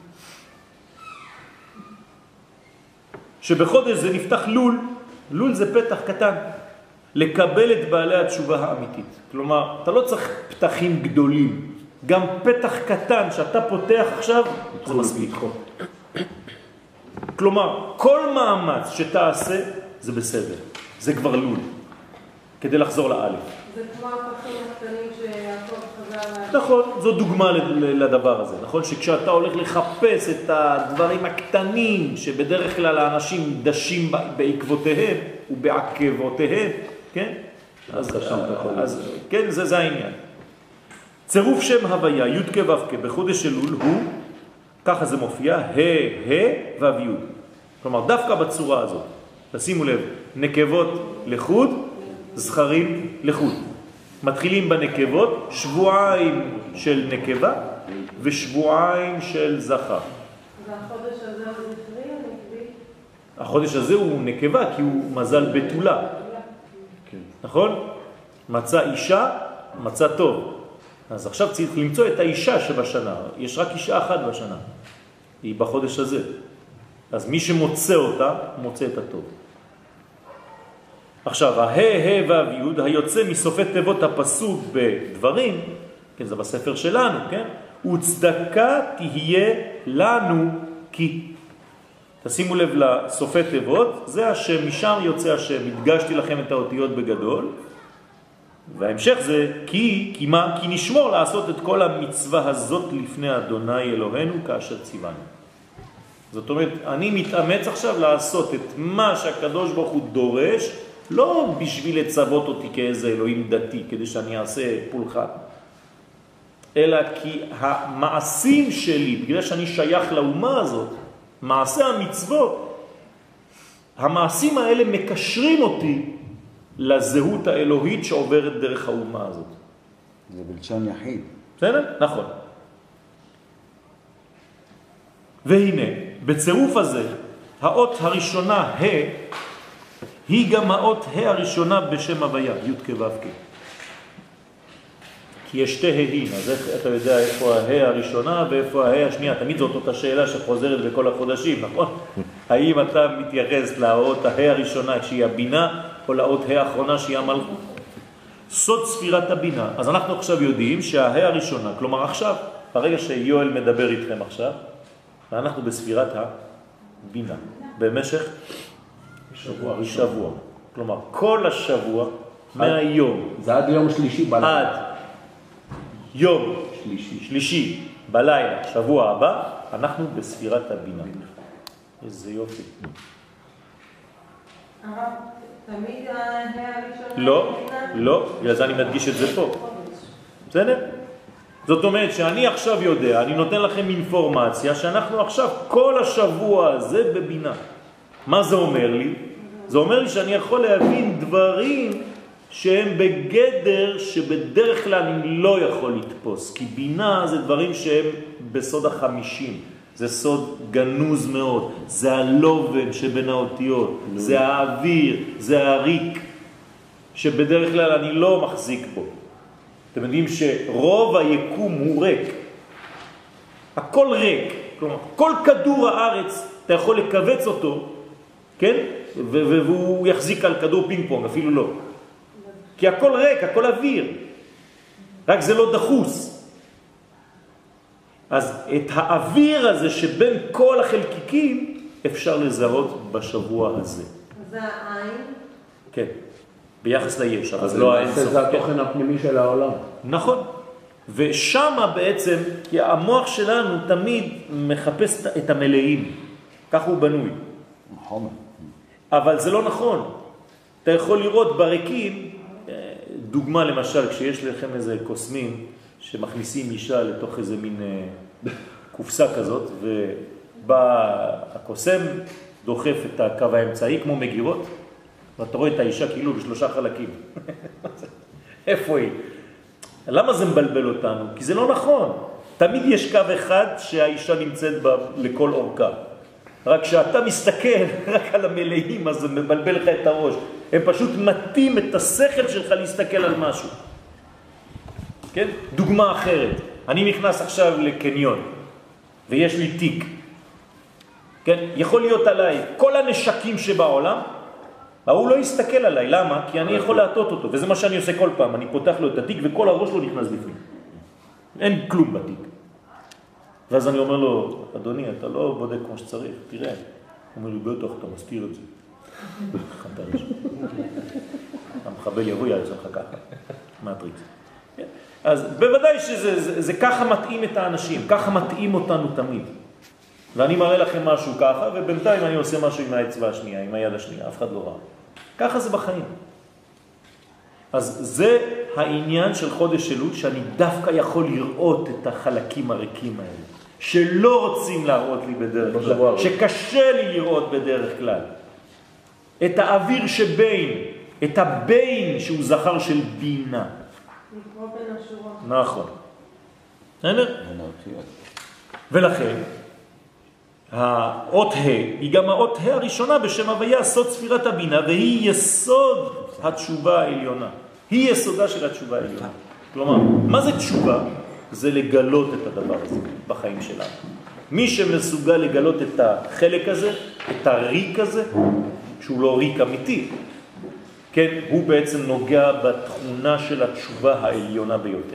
שבחודש זה נפתח לול, לול זה פתח קטן, לקבל את בעלי התשובה האמיתית. כלומר, אתה לא צריך פתחים גדולים, גם פתח קטן שאתה פותח עכשיו, זה מספיק. כלומר, כל מאמץ שתעשה זה בסדר, זה כבר לול, כדי לחזור לאלף. זה כמו הפחים הקטנים שיעקב חזר... נכון, זו דוגמה לדבר הזה, נכון? שכשאתה הולך לחפש את הדברים הקטנים שבדרך כלל האנשים דשים בעקבותיהם ובעקבותיהם, כן? אז כן, זה העניין. צירוף שם הוויה, י' כו' בחודש אלול הוא, ככה זה מופיע, ו' י'. כלומר, דווקא בצורה הזאת, תשימו לב, נקבות לחוד, זכרים לחוד. מתחילים בנקבות, שבועיים של נקבה ושבועיים של זכר. והחודש הזה הוא זכרי או נקבי? החודש הזה הוא נקבה כי הוא מזל בתולה. נכון? מצא אישה, מצא טוב. אז עכשיו צריך למצוא את האישה שבשנה. יש רק אישה אחת בשנה. היא בחודש הזה. אז מי שמוצא אותה, מוצא את הטוב. עכשיו, ו' י' היוצא מסופי תיבות הפסוק בדברים, כן, זה בספר שלנו, כן? וצדקה תהיה לנו כי. תשימו לב לסופי תיבות, זה השם, משם יוצא השם, הדגשתי לכם את האותיות בגדול, וההמשך זה כי מה? כי נשמור לעשות את כל המצווה הזאת לפני אדוני אלוהינו כאשר ציוונו. זאת אומרת, אני מתאמץ עכשיו לעשות את מה שהקדוש ברוך הוא דורש, לא בשביל לצוות אותי כאיזה אלוהים דתי, כדי שאני אעשה פולחן, אלא כי המעשים שלי, בגלל שאני שייך לאומה הזאת, מעשה המצוות, המעשים האלה מקשרים אותי לזהות האלוהית שעוברת דרך האומה הזאת. זה בלשון יחיד. בסדר? נכון. והנה, בצירוף הזה, האות הראשונה ה' היא גם האות ה' הראשונה בשם הוויה, י' כו' כ'. כי יש שתי ה'ים, אז איך אתה יודע איפה ה' הראשונה ואיפה ה' השנייה? תמיד זאת אותה שאלה שחוזרת בכל החודשים, נכון? האם אתה מתייחס לאות ה' הראשונה שהיא הבינה, או לאות ה' האחרונה שהיא המלכות? סוד ספירת הבינה. אז אנחנו עכשיו יודעים שהה' הראשונה, כלומר עכשיו, ברגע שיואל מדבר איתכם עכשיו, אנחנו בספירת הבינה, במשך שבוע. כלומר, כל השבוע, מהיום. זה עד יום שלישי בלילה. עד יום שלישי בלילה, שבוע הבא, אנחנו בספירת הבינה. איזה יופי. הרב, תמיד הה' הראשונה? לא, בגלל זה אני מדגיש את זה פה. בסדר? זאת אומרת שאני עכשיו יודע, אני נותן לכם אינפורמציה שאנחנו עכשיו כל השבוע הזה בבינה. מה זה אומר לי? זה אומר לי שאני יכול להבין דברים שהם בגדר שבדרך כלל אני לא יכול לתפוס, כי בינה זה דברים שהם בסוד ה50, זה סוד גנוז מאוד, זה הלובן שבין האותיות, זה האוויר, זה הריק, שבדרך כלל אני לא מחזיק בו. אתם יודעים שרוב היקום הוא ריק, הכל ריק, כלומר כל כדור הארץ אתה יכול לקבץ אותו, כן? והוא יחזיק על כדור פינג פונג, אפילו לא. כי הכל ריק, הכל אוויר. רק זה לא דחוס. אז את האוויר הזה שבין כל החלקיקים אפשר לזהות בשבוע הזה. זה העין? כן. ביחס ליש, אבל לא האינסוף. זה התוכן הפנימי של העולם. נכון. ושם בעצם, כי המוח שלנו תמיד מחפש את המלאים. כך הוא בנוי. נכון. אבל זה לא נכון. אתה יכול לראות בריקים, דוגמה למשל, כשיש לכם איזה קוסמים שמכניסים אישה לתוך איזה מין קופסה כזאת, ובא הקוסם דוחף את הקו האמצעי כמו מגירות, ואתה רואה את האישה כאילו בשלושה חלקים. איפה היא? למה זה מבלבל אותנו? כי זה לא נכון. תמיד יש קו אחד שהאישה נמצאת בה לכל אורכה. רק שאתה מסתכל רק על המלאים, אז זה מבלבל לך את הראש. הם פשוט מתאים את השכל שלך להסתכל על משהו. כן? דוגמה אחרת. אני נכנס עכשיו לקניון, ויש לי תיק. כן? יכול להיות עליי כל הנשקים שבעולם, הוא לא יסתכל עליי. למה? כי אני יכול להטות אותו, וזה מה שאני עושה כל פעם. אני פותח לו את התיק וכל הראש לא נכנס בפנים. אין כלום בתיק. ואז אני אומר לו, אדוני, אתה לא בודק כמו שצריך, תראה. אומר לי, בטח, אתה מסתיר את זה. המחבל יבוא יעשה לך ככה, מטריקס. אז בוודאי שזה ככה מתאים את האנשים, ככה מתאים אותנו תמיד. ואני מראה לכם משהו ככה, ובינתיים אני עושה משהו עם האצבע השנייה, עם היד השנייה, אף אחד לא ראה. ככה זה בחיים. אז זה העניין של חודש אלול, שאני דווקא יכול לראות את החלקים הריקים האלה, שלא רוצים להראות לי בדרך כלל, שקשה לי לראות בדרך כלל. את האוויר שבין, את הבין שהוא זכר של בינה. לקרוא בין השורות. נכון. ולכן, האות ה' היא גם האות ה' הראשונה בשם הוויה, סוד ספירת הבינה, והיא יסוד התשובה העליונה. היא יסודה של התשובה העליונה. כלומר, מה זה תשובה? זה לגלות את הדבר הזה בחיים שלנו. מי שמסוגל לגלות את החלק הזה, את הריק הזה, שהוא לא ריק אמיתי, כן, הוא בעצם נוגע בתכונה של התשובה העליונה ביותר.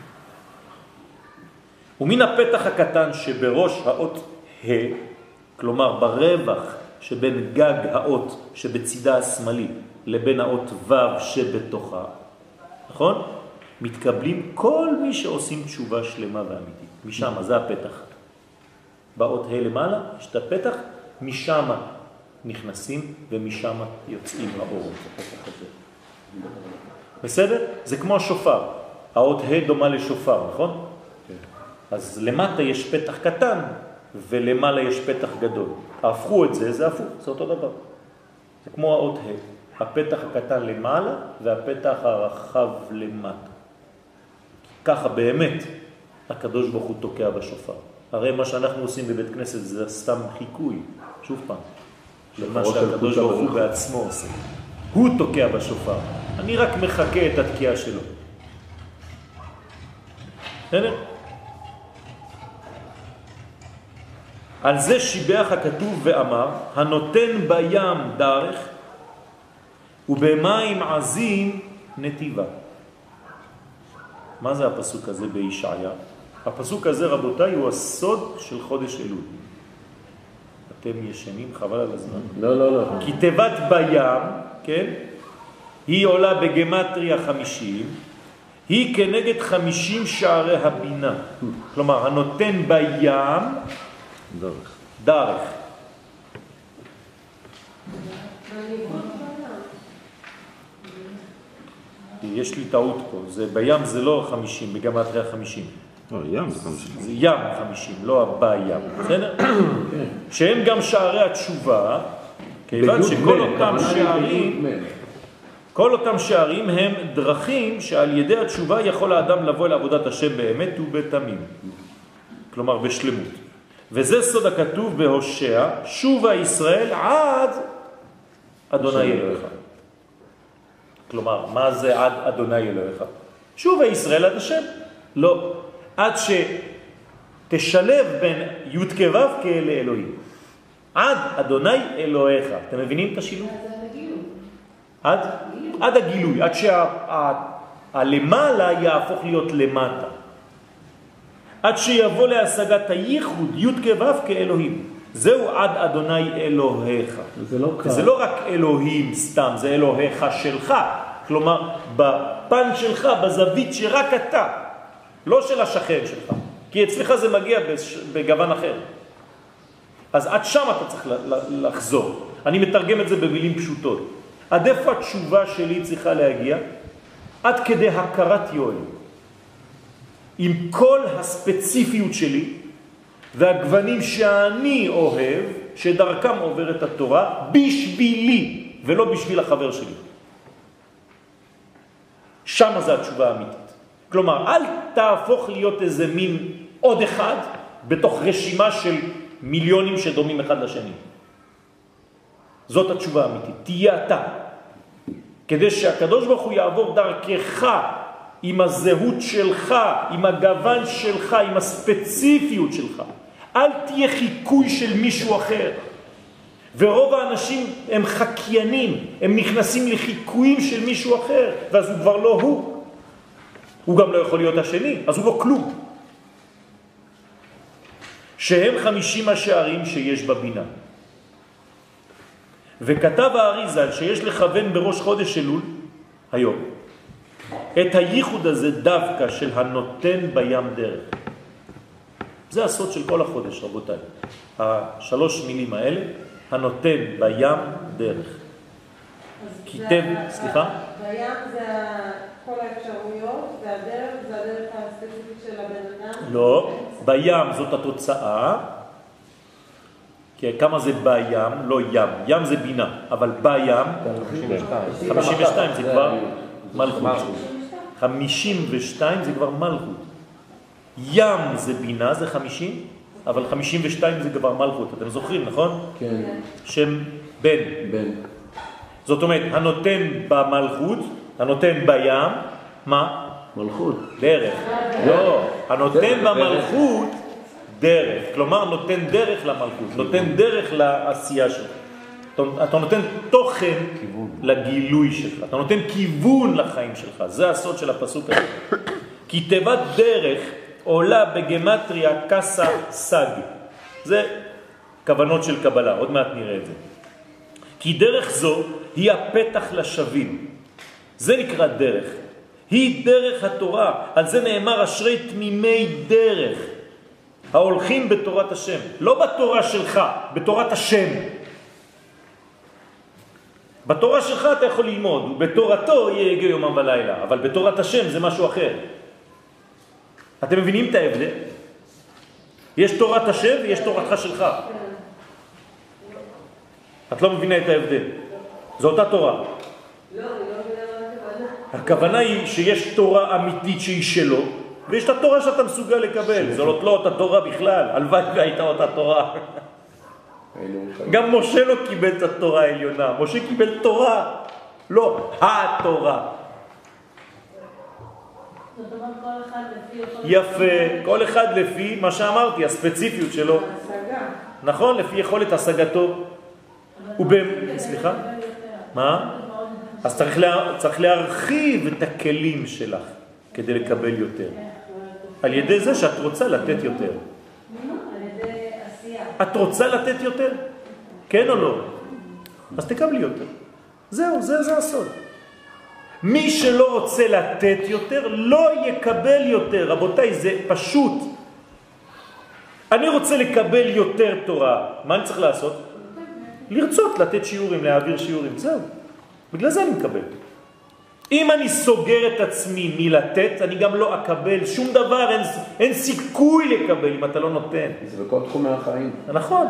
ומן הפתח הקטן שבראש האות ה', כלומר ברווח שבין גג האות שבצידה השמאלי לבין האות ו' שבתוכה, נכון? מתקבלים כל מי שעושים תשובה שלמה ואמיתית. משם, זה הפתח. באות ה' למעלה, יש את הפתח, משם נכנסים ומשם יוצאים לאור. בסדר? זה כמו השופר. האות ה' דומה לשופר, נכון? אז למטה יש פתח קטן ולמעלה יש פתח גדול. הפכו את זה, זה הפוך, זה אותו דבר. זה כמו האות ה', הפתח הקטן למעלה והפתח הרחב למטה. ככה באמת הקדוש ברוך הוא תוקע בשופר. הרי מה שאנחנו עושים בבית כנסת זה סתם חיקוי, שוב פעם, למה שהקדוש ברוך הוא בעצמו עושה. הוא תוקע בשופר, אני רק מחכה את התקיעה שלו. בסדר? על זה שיבח הכתוב ואמר, הנותן בים דרך ובמים עזים נתיבה. מה זה הפסוק הזה בישעיה? הפסוק הזה, רבותיי, הוא הסוד של חודש אלול. אתם ישנים, חבל על הזמן. לא. כי תיבת בים, כן? היא עולה בגמטריה 50, היא כנגד 50 שערי הבינה. כלומר, הנותן בים דרך. יש לי טעות פה, בים זה לא 50, בגמטריה 50. ים זה 50. זה ים 50, לא הבא ים, בסדר? שהם גם שערי התשובה, כיוון כל אותם שערים הם דרכים שעל ידי התשובה יכול האדם לבוא אל עבודת השם באמת ובתמים. כלומר בשלמות. וזה סוד הכתוב בהושע, שובה ישראל עד אדוני אלוהיך. כלומר, מה זה עד אדוני אלוהיך? שובה ישראל עד השם. לא. עד שתשלב בין י' כ' ו' לאלוהים. עד אדוני אלוהיך. אתם מבינים את השילוב? עד הגילוי. עד שהלמעלה יהפוך להיות למטה. עד שיבוא להשגת הייחוד י' כ' ו' כאלוהים. זהו עד אדוני אלוהיך. זה לא רק אלוהים סתם, זה אלוהיך שלך. כלומר, בפן שלך, בזווית שרק אתה. לא של השכן שלך. כי אצלך זה מגיע בגוון אחר. אז עד שם אתה צריך לחזור. אני מתרגם את זה במילים פשוטות. עד איפה התשובה שלי צריכה להגיע? עד כדי הכרת יואל. עם כל הספציפיות שלי, והגוונים שאני אוהב, שדרכם עוברת התורה, בשבילי, ולא בשביל החבר שלי. שם זה התשובה האמיתית. כלומר, אל תהפוך להיות איזה מין עוד אחד, בתוך רשימה של מיליונים שדומים אחד לשני. זאת התשובה האמיתית. תהיה אתה. כדי שהקדוש ברוך הוא יעבור דרכך, עם הזהות שלך, עם הגוון שלך, עם הספציפיות שלך. אל תהיה חיקוי של מישהו אחר. ורוב האנשים הם חקיינים, הם נכנסים לחיקויים של מישהו אחר, ואז הוא כבר לא הוא. הוא גם לא יכול להיות השני, אז הוא לא כלום. שהם 50 השערים שיש בבינה. וכתב האריז"ל שיש לכוון בראש חודש אלול, היום, את הייחוד הזה דווקא של הנותן בים דרך. זה הסוד של כל החודש, רבותיי. השלוש מילים האלה, הנותן בים דרך. כיתב, סליחה? בים זה כל האפשרויות, והדרך זה הדרך הספציפית של הבן אדם? לא, בים זאת התוצאה. כמה זה בים? לא ים. ים זה בינה, אבל בים, 52 זה כבר מלכות. 52 זה כבר מלכות. ים זה בינה, זה 50, אבל 52 זה כבר מלכות. אתם זוכרים, נכון? כן. שם בן. בן. זאת אומרת, הנותן במלכות, הנותן בים, מה? מלכות. דרך. לא, הנותן במלכות דרך. כלומר, נותן דרך למלכות, נותן דרך לעשייה שלך. אתה נותן תוכן לגילוי שלך, אתה נותן כיוון לחיים שלך. זה הסוד של הפסוק הזה. כי תיבת דרך עולה בגמטריה קסה סג. זה כוונות של קבלה, עוד מעט נראה את זה. כי דרך זו היא הפתח לשווים. זה נקרא דרך. היא דרך התורה. על זה נאמר אשרי תמימי דרך, ההולכים בתורת השם. לא בתורה שלך, בתורת השם. בתורה שלך אתה יכול ללמוד, ובתורתו יהיה יגע יומם ולילה, אבל בתורת השם זה משהו אחר. אתם מבינים את ההבדל? יש תורת השם ויש תורתך שלך. את לא מבינה את ההבדל. זו אותה תורה. לא, אני לא מבינה מה הכוונה היא שיש תורה אמיתית שהיא שלו, ויש את התורה שאתה מסוגל לקבל. זו לא אותה תורה בכלל. הלוואי והייתה אותה תורה. גם משה לא קיבל את התורה העליונה. משה קיבל תורה, לא התורה. זאת אומרת, כל אחד לפי... יפה, כל אחד לפי מה שאמרתי, הספציפיות שלו. השגה. נכון, לפי יכולת השגתו. סליחה? מה? אז צריך להרחיב את הכלים שלך כדי לקבל יותר. על ידי זה שאת רוצה לתת יותר. על ידי עשייה. את רוצה לתת יותר? כן או לא? אז תקבלי יותר. זהו, זה הסוד. מי שלא רוצה לתת יותר, לא יקבל יותר. רבותיי, זה פשוט. אני רוצה לקבל יותר תורה. מה אני צריך לעשות? לרצות לתת שיעורים, להעביר שיעורים. זהו. בגלל זה אני מקבל. אם אני סוגר את עצמי מלתת, אני גם לא אקבל שום דבר, אין סיכוי לקבל אם אתה לא נותן. זה בכל תחומי החיים. נכון.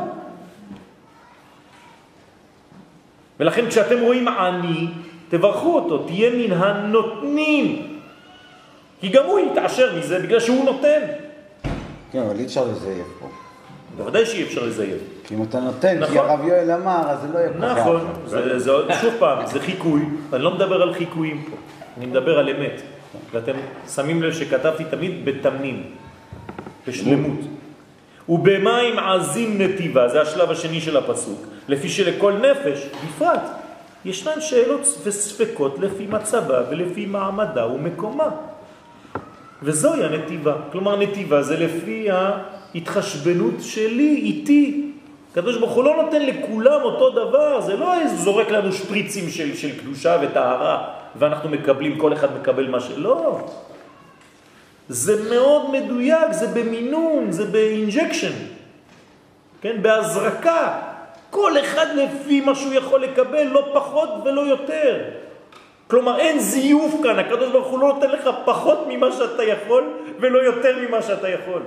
ולכן כשאתם רואים עני, תברכו אותו, תהיה מן הנותנים. כי גם הוא יתעשר מזה בגלל שהוא נותן. כן, אבל אי אפשר לזייף פה. בוודאי שאי אפשר לזייף. כי אם אתה נותן, נכון. כי הרב יואל אמר, אז זה לא יהיה פה. נכון, שוב פעם, זה חיקוי. אני לא מדבר על חיקויים פה, אני מדבר על אמת. ואתם שמים לב שכתבתי תמיד בתמנים, בשלמות. ובמים עזים נתיבה, זה השלב השני של הפסוק, לפי שלכל נפש, בפרט, ישנן שאלות וספקות לפי מצבה ולפי מעמדה ומקומה. וזוהי הנתיבה. כלומר, נתיבה זה לפי ההתחשבנות שלי, איתי. הקדוש ברוך הוא לא נותן לכולם אותו דבר, זה לא זורק לנו שפריצים של קדושה וטהרה, ואנחנו מקבלים, כל אחד מקבל מה לא. זה מאוד מדויק, זה במינון, זה באינג'קשן, כן? בהזרקה. כל אחד לפי מה שהוא יכול לקבל, לא פחות ולא יותר. כלומר, אין זיוף כאן, הקדוש ברוך הוא לא נותן לך פחות ממה שאתה יכול, ולא יותר ממה שאתה יכול.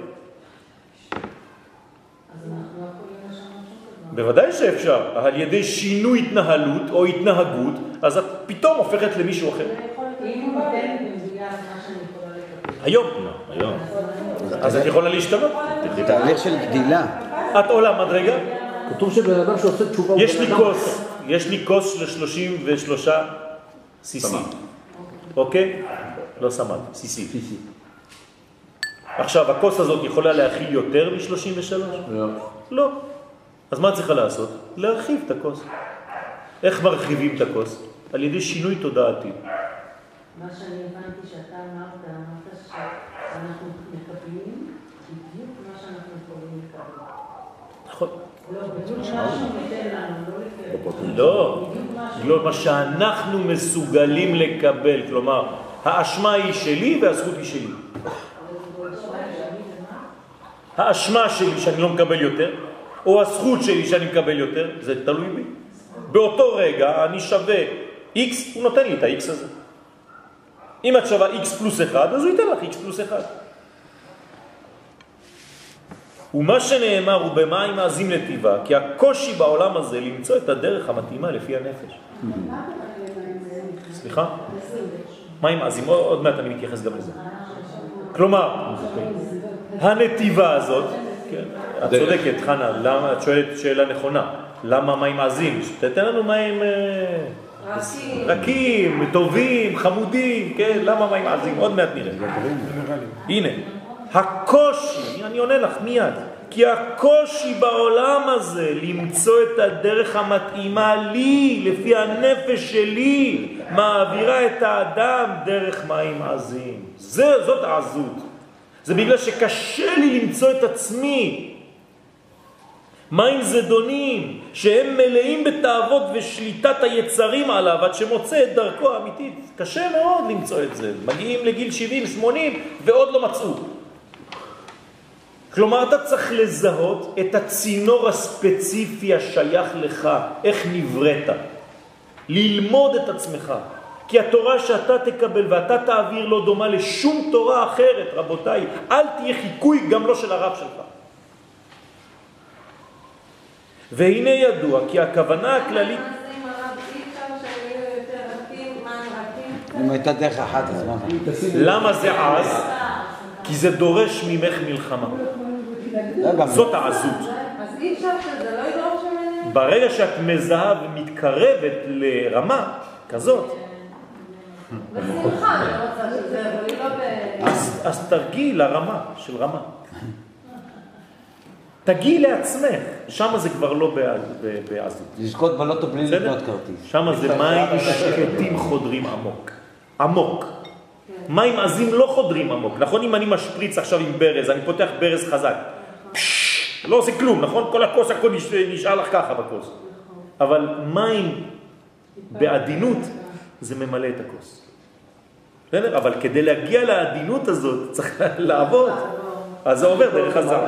בוודאי שאפשר, על ידי שינוי התנהלות או התנהגות, אז את פתאום הופכת למישהו אחר. אם הוא נותן במדויק מה שאני יכולה לקבל. היום. אז את יכולה להשתנות. זה תהליך של גדילה. את עולה מדרגה. כתוב שבן אדם שעושה תשובה... יש לי כוס ל-33 סיסי. אוקיי? לא סמד, סיסי. עכשיו, הכוס הזאת יכולה להכיל יותר מ-33? לא. לא. אז מה צריכה לעשות? להרחיב את הכוס. איך מרחיבים את הכוס? על ידי שינוי תודעתי. מה שאני הבנתי שאתה אמרת שאנחנו מקבלים בדיוק מה שאנחנו יכולים לקבל. נכון. לא, בדיוק מה שנותן לנו, לא לפי לא, לא מה שאנחנו מסוגלים לקבל, כלומר, האשמה היא שלי והזכות היא שלי. האשמה שלי שאני לא מקבל יותר, או הזכות שלי שאני מקבל יותר, זה תלוי בי. באותו רגע אני שווה X, הוא נותן לי את ה-X הזה. אם את שווה X פלוס 1, אז הוא ייתן לך X פלוס 1. ומה שנאמר הוא במה אם מעזים לטבעה, כי הקושי בעולם הזה למצוא את הדרך המתאימה לפי הנפש. סליחה? מה אם מעזים? עוד מעט אני מתייחס גם לזה. כלומר, הנתיבה הזאת, כן, את צודקת, חנה, למה, את שואלת שאלה נכונה, למה מים עזים? תתן לנו מים רכים, טובים, חמודים, כן, למה מים עזים? עוד מעט נראה. הנה, הקושי, אני עונה לך מיד, כי הקושי בעולם הזה למצוא את הדרך המתאימה לי, לפי הנפש שלי, מעבירה את האדם דרך מים עזים. זאת העזות. זה בגלל שקשה לי למצוא את עצמי. מים זדונים, שהם מלאים בתאוות ושליטת היצרים עליו, עד שמוצא את דרכו האמיתית. קשה מאוד למצוא את זה. מגיעים לגיל 70, 80, ועוד לא מצאו. כלומר, אתה צריך לזהות את הצינור הספציפי השייך לך, איך נבראת. ללמוד את עצמך. כי התורה שאתה תקבל ואתה תעביר לא דומה לשום תורה אחרת, רבותיי. אל תהיה חיקוי גם לא של הרב שלך. והנה ידוע כי הכוונה הכללית... אם הייתה דרך אחת, אז מה? למה זה עז? כי זה דורש ממך מלחמה. זאת העזות. אז אי אפשר שזה לא ידרוש ממני? ברגע שאת מזהה ומתקרבת לרמה כזאת, בשמחה אני רוצה שזה, אבל היא לא ב... אז תרגיעי לרמה של רמה. תגיעי לעצמך, שם זה כבר לא בעזות. לזכות בלוטו בלי לקנות כרטיס. שם זה מים שקטים חודרים עמוק. עמוק. מים עזים לא חודרים עמוק. נכון, אם אני משפריץ עכשיו עם ברז, אני פותח ברז חזק. לא עושה כלום, נכון? כל הכוס, הכל נשאר לך ככה בכוס. אבל מים בעדינות זה ממלא את הכוס. בסדר? אבל כדי להגיע לעדינות הזאת צריך לעבוד. אז זה עובר דרך הזר.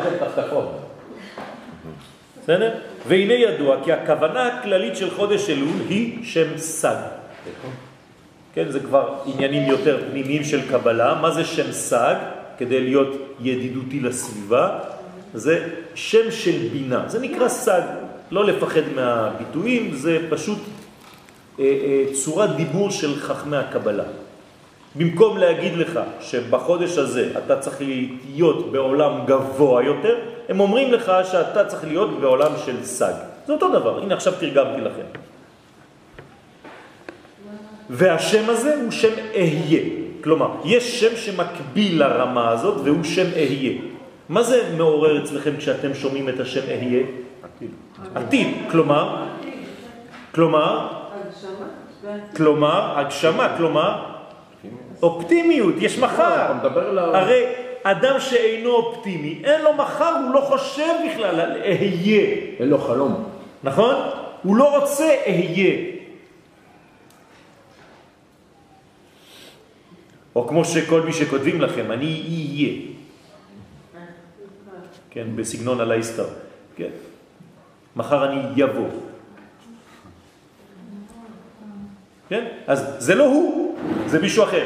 בסדר? והנה ידוע כי הכוונה הכללית של חודש אלול היא שם סג. כן, זה כבר עניינים יותר פנימיים של קבלה. מה זה שם סג? כדי להיות ידידותי לסביבה. זה שם של בינה. זה נקרא סג. לא לפחד מהביטויים, זה פשוט צורת דיבור של חכמי הקבלה. במקום להגיד לך שבחודש הזה אתה צריך להיות בעולם גבוה יותר, הם אומרים לך שאתה צריך להיות בעולם של סג. זה אותו דבר. הנה עכשיו תרגמתי לכם. והשם הזה הוא שם אהיה. כלומר, יש שם שמקביל לרמה הזאת והוא שם אהיה. מה זה מעורר אצלכם כשאתם שומעים את השם אהיה? עתיד. עתיד. כלומר, הגשמה, כלומר, אופטימיות, יש מחר. הרי אדם שאינו אופטימי, אין לו מחר, הוא לא חושב בכלל על אהיה. אין לו חלום. נכון? הוא לא רוצה אהיה. או כמו שכל מי שכותבים לכם, אני אהיה. כן, בסגנון על ההיסטר. כן. מחר אני יבוא. כן? אז זה לא הוא, זה מישהו אחר.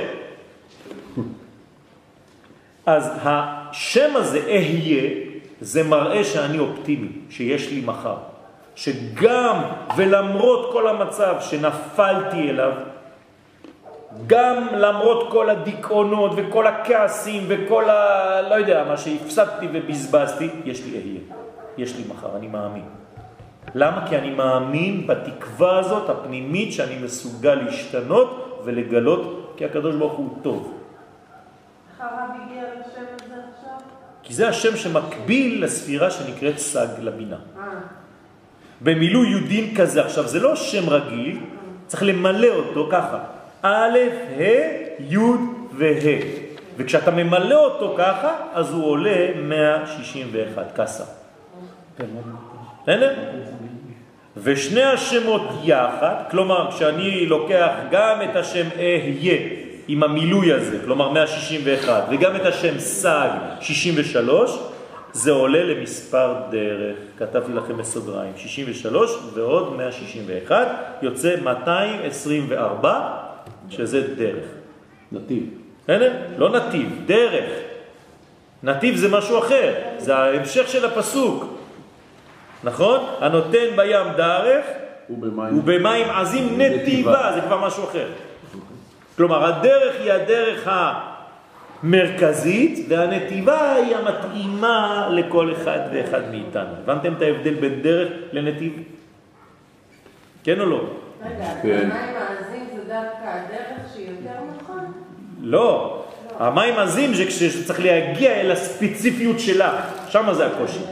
אז השם הזה, אהיה, זה מראה שאני אופטימי, שיש לי מחר. שגם ולמרות כל המצב שנפלתי אליו, גם למרות כל הדיכאונות וכל הכעסים וכל לא יודע, מה שהפסדתי ובזבזתי, יש לי אהיה. יש לי מחר, אני מאמין. למה? כי אני מאמין בתקווה הזאת הפנימית שאני מסוגל להשתנות ולגלות כי הקדוש ברוך הוא טוב. איך הרב הגיע לשם הזה עכשיו? כי זה השם שמקביל לספירה שנקראת סג לבינה. במילוי יודין כזה. עכשיו זה לא שם רגיל, צריך למלא אותו ככה. א', ה', י' וה'. וכשאתה ממלא אותו ככה, אז הוא עולה 161, כסה. בסדר? ושני השמות יחד, כלומר כשאני לוקח גם את השם אהיה עם המילוי הזה, כלומר 161, וגם את השם סג 63, זה עולה למספר דרך. כתבתי לכם בסוגריים, 63 ועוד 161, יוצא 224, שזה דרך. נתיב. לא נתיב, דרך. נתיב זה משהו אחר, זה ההמשך של הפסוק. נכון? הנותן בים דרך ובמים עזים נתיבה, זה כבר משהו אחר. כלומר, הדרך היא הדרך המרכזית, והנתיבה היא המתאימה לכל אחד ואחד מאיתנו. הבנתם את ההבדל בין דרך לנתיב? כן או לא? רגע, המים העזים זה דווקא הדרך שהיא יותר נכון? לא. המים עזים זה כשצריך להגיע אל הספציפיות שלה. שם זה הקושי.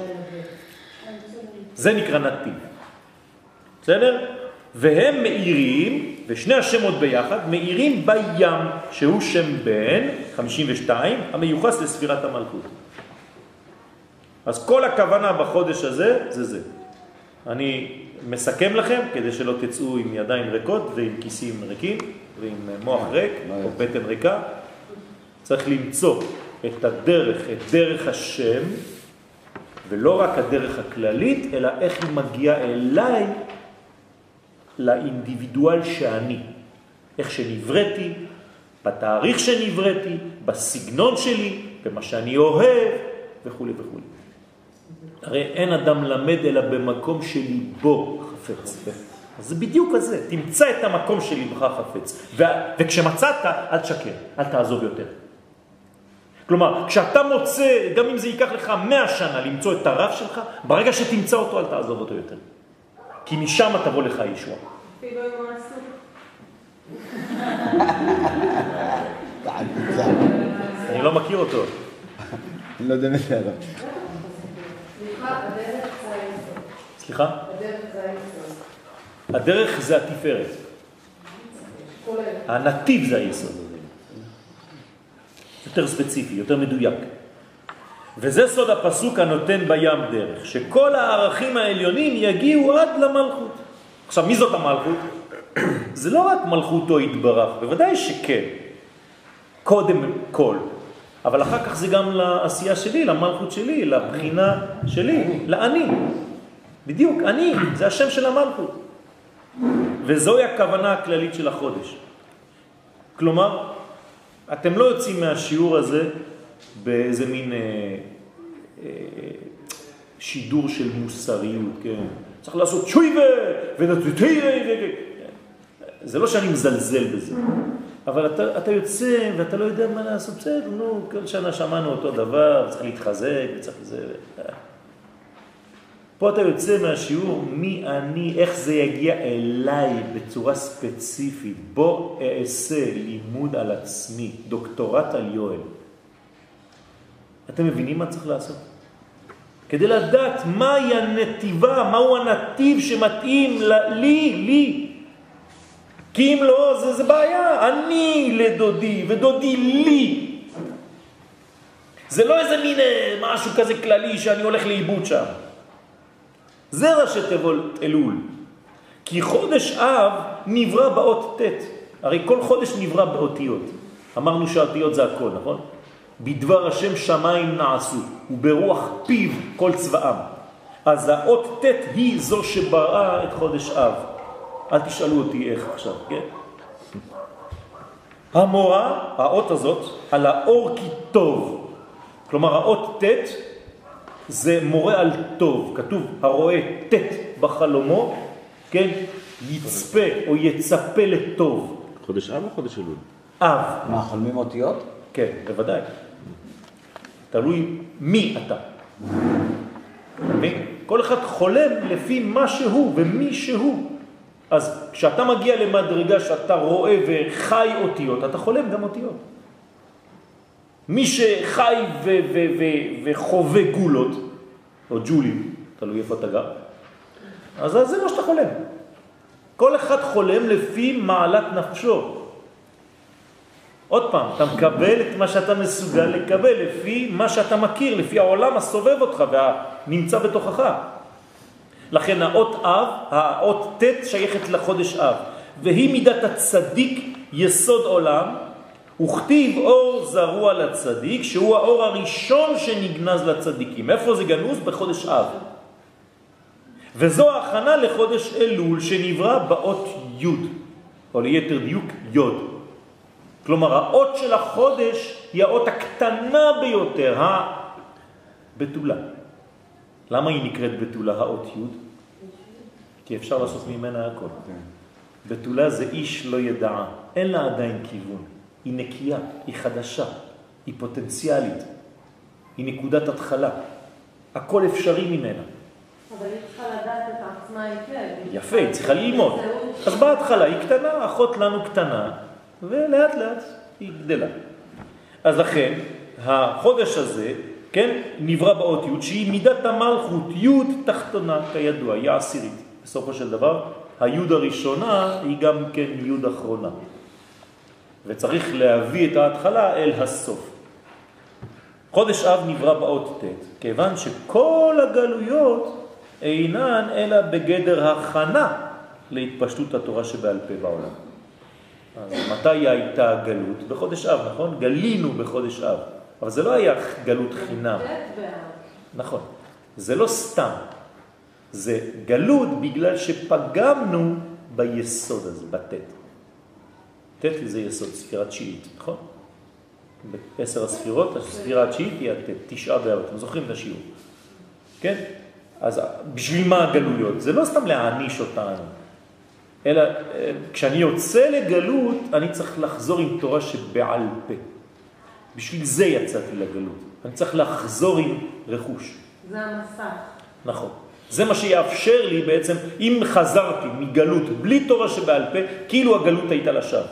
זה נקרא נתיב. בסדר? והם מאירים, ושני השמות ביחד, מאירים בים, שהוא שם בן, 52, המיוחס לספירת המלכות. אז כל הכוונה בחודש הזה, זה. אני מסכם לכם, כדי שלא תצאו עם ידיים ריקות, ועם כיסים ריקים, ועם מוח ריק, או בטן ריקה. צריך למצוא את הדרך, את דרך השם, ולא רק הדרך הכללית, אלא איך היא מגיעה אליי, לאינדיבידואל שאני. איך שנבראתי, בתאריך שנבראתי, בסגנון שלי, במה שאני אוהב, וכו' וכו'. הרי אין אדם למד אלא במקום שליבו חפץ. אז זה בדיוק הזה, תמצא את המקום שליבך חפץ. וכשמצאת, אל תשקר, אל תעזוב יותר. כלומר, כשאתה מוצא, גם אם זה ייקח לך 100 שנה למצוא את הרב שלך, ברגע שתמצא אותו, אל תעזוב אותו יותר. כי משם תבוא לך ישוע. אפילו אם הוא עסוק. אני לא מכיר אותו. אני לא יודע מי זה הרב. סליחה? הדרך זה התפארת. הנתיב זה היסוד. יותר ספציפי, יותר מדויק. וזה סוד הפסוק הנותן בים דרך, שכל הערכים העליונים יגיעו עד למלכות. עכשיו, מי זאת המלכות? זה לא רק מלכותו יתברך, בוודאי שכן, קודם כל, אבל אחר כך זה גם לעשייה שלי, למלכות שלי, לבחינה שלי, לאני. בדיוק, אני, זה השם של המלכות. וזוהי הכוונה הכללית של החודש. כלומר, אתם לא יוצאים מהשיעור הזה באיזה מין שידור של מוסריות, כן? צריך לעשות שויבה ונתתירה. זה לא שאני מזלזל בזה, אבל אתה יוצא ואתה לא יודע מה לעשות. בסדר, נו, כל שנה שמענו אותו דבר, צריך להתחזק, צריך זה. פה אתה יוצא מהשיעור, מי אני, איך זה יגיע אליי בצורה ספציפית. בוא אעשה לימוד על עצמי, דוקטורט על יואל. אתם מבינים מה צריך לעשות? כדי לדעת מהי הנתיבה, מהו הנתיב שמתאים לי. כי אם לא, זה בעיה. אני לדודי ודודי לי. זה לא איזה מין משהו כזה כללי שאני הולך לאיבוד שם. זה ראשי תיבות אלול. כי חודש אב נברא באות ת'. הרי כל חודש נברא באותיות. אמרנו שהאותיות זה הכל, נכון? בדבר השם שמיים נעשו, וברוח פיו כל צבאם. אז האות ת' היא זו שבראה את חודש אב. אל תשאלו אותי איך עכשיו, כן? המורה, האות הזאת, על האור כי טוב. כלומר, האות ת' זה מורה על טוב. כתוב, הרואה ת' בחלומו, כן? יצפה או יצפה לטוב. חודש אב או חודש אלול? אב. מה, חולמים אותיות? כן, בוודאי. תלוי מי אתה. כל אחד חולם לפי מה שהוא ומי שהוא. אז כשאתה מגיע למדרגה שאתה רואה וחי אותיות, אתה חולם גם אותיות. מי שחי וחווה גולות, או ג'ולים, תלוי איפה אתה גר, אז זה מה שאתה חולם. כל אחד חולם לפי מעלת נפשו. עוד פעם, אתה מקבל את מה שאתה מסוגל לקבל לפי מה שאתה מכיר, לפי העולם הסובב אותך ונמצא בתוכך. לכן האות ת' שייכת לחודש אב, והיא מידת הצדיק יסוד עולם, וכתיב אור זרוע לצדיק, שהוא האור הראשון שנגנז לצדיקים. איפה זה גנוז? בחודש אב. וזו ההכנה לחודש אלול שנברא באות י', או ליתר דיוק יוד. כלומר, האות של החודש היא האות הקטנה ביותר, הבתולה. למה היא נקראת בתולה, האות י'? כי אפשר לעשות ממנה הכל. בתולה זה איש לא ידעה, אין לה עדיין כיוון. היא נקייה, היא חדשה, היא פוטנציאלית, היא נקודת התחלה. הכל אפשרי ממנה. אבל היא צריכה לדעת את עצמה היטב. יפה, היא צריכה ללמוד. אז בהתחלה היא קטנה, אחות לנו קטנה, ולאט לאט היא גדלה. אז לכן, החודש הזה, כן, נברא באות י' שהיא מידת המלכות, י' תחתונה, כידוע, היא העשירית. בסופו של דבר, הי' הראשונה היא גם כן י' אחרונה. וצריך להביא את ההתחלה אל הסוף. חודש אב נברא באות ת', כיוון שכל הגלויות אינן אלא בגדר הכנה להתפשטות התורה שבעל פה בעולם. אז מתי הייתה הגלות? בחודש אב, נכון? גלינו בחודש אב. אבל זה לא היה גלות חינם. נכון. זה לא סתם. זה גלות בגלל שפגמנו ביסוד הזה, בתת. תת זה יסוד, ספירה תשיעית, נכון? ב10 הספירות, הספירה התשיעית היא התת, 9 באב. אתם זוכרים את השיעור? כן? אז בשביל מה הגלויות? זה לא סתם להעניש אותנו. אלא כשאני יוצא לגלות, אני צריך לחזור עם תורה שבעל פה. בשביל זה יצאתי לגלות. אני צריך לחזור עם רכוש. זה המסע. נכון. זה מה שיאפשר לי בעצם, אם חזרתי מגלות בלי תורה שבעל פה, כאילו הגלות הייתה לשווא.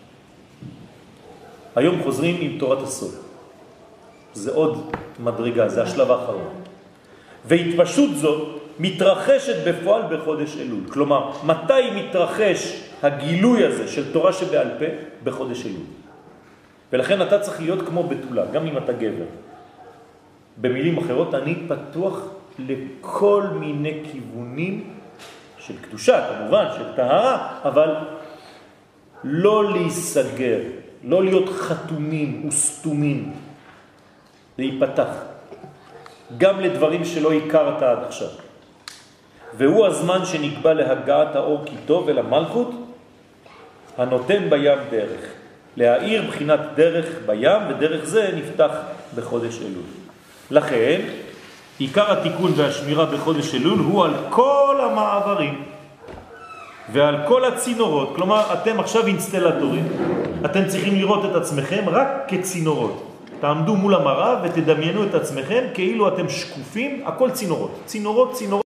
היום חוזרים עם תורת הסוד. זה עוד מדרגה, זה השלב האחרון. והתפשטות זו מתרחשת בפועל בחודש אלול. כלומר, מתי מתרחש הגילוי הזה של תורה שבעל פה? בחודש אלול. ולכן אתה צריך להיות כמו בתולה, גם אם אתה גבר. במילים אחרות, אני פתוח לכל מיני כיוונים של קדושה, כמובן, של טהרה, אבל לא להיסגר, לא להיות חתומים וסתומים, להיפתח. גם לדברים שלא הכרת עד עכשיו. והוא הזמן שנקבע להגעת האור כי טוב ולמלכות, הנותן בים דרך. להאיר בחינת דרך בים, ודרך זה נפתח בחודש אלול. לכן, עיקר התיקון והשמירה בחודש אלול הוא על כל המעברים ועל כל הצינורות. כלומר, אתם עכשיו אינסטלטורים. אתם צריכים לראות את עצמכם רק כצינורות. תעמדו מול המראה ותדמיינו את עצמכם כאילו אתם שקופים, הכל צינורות. צינורות, צינורות.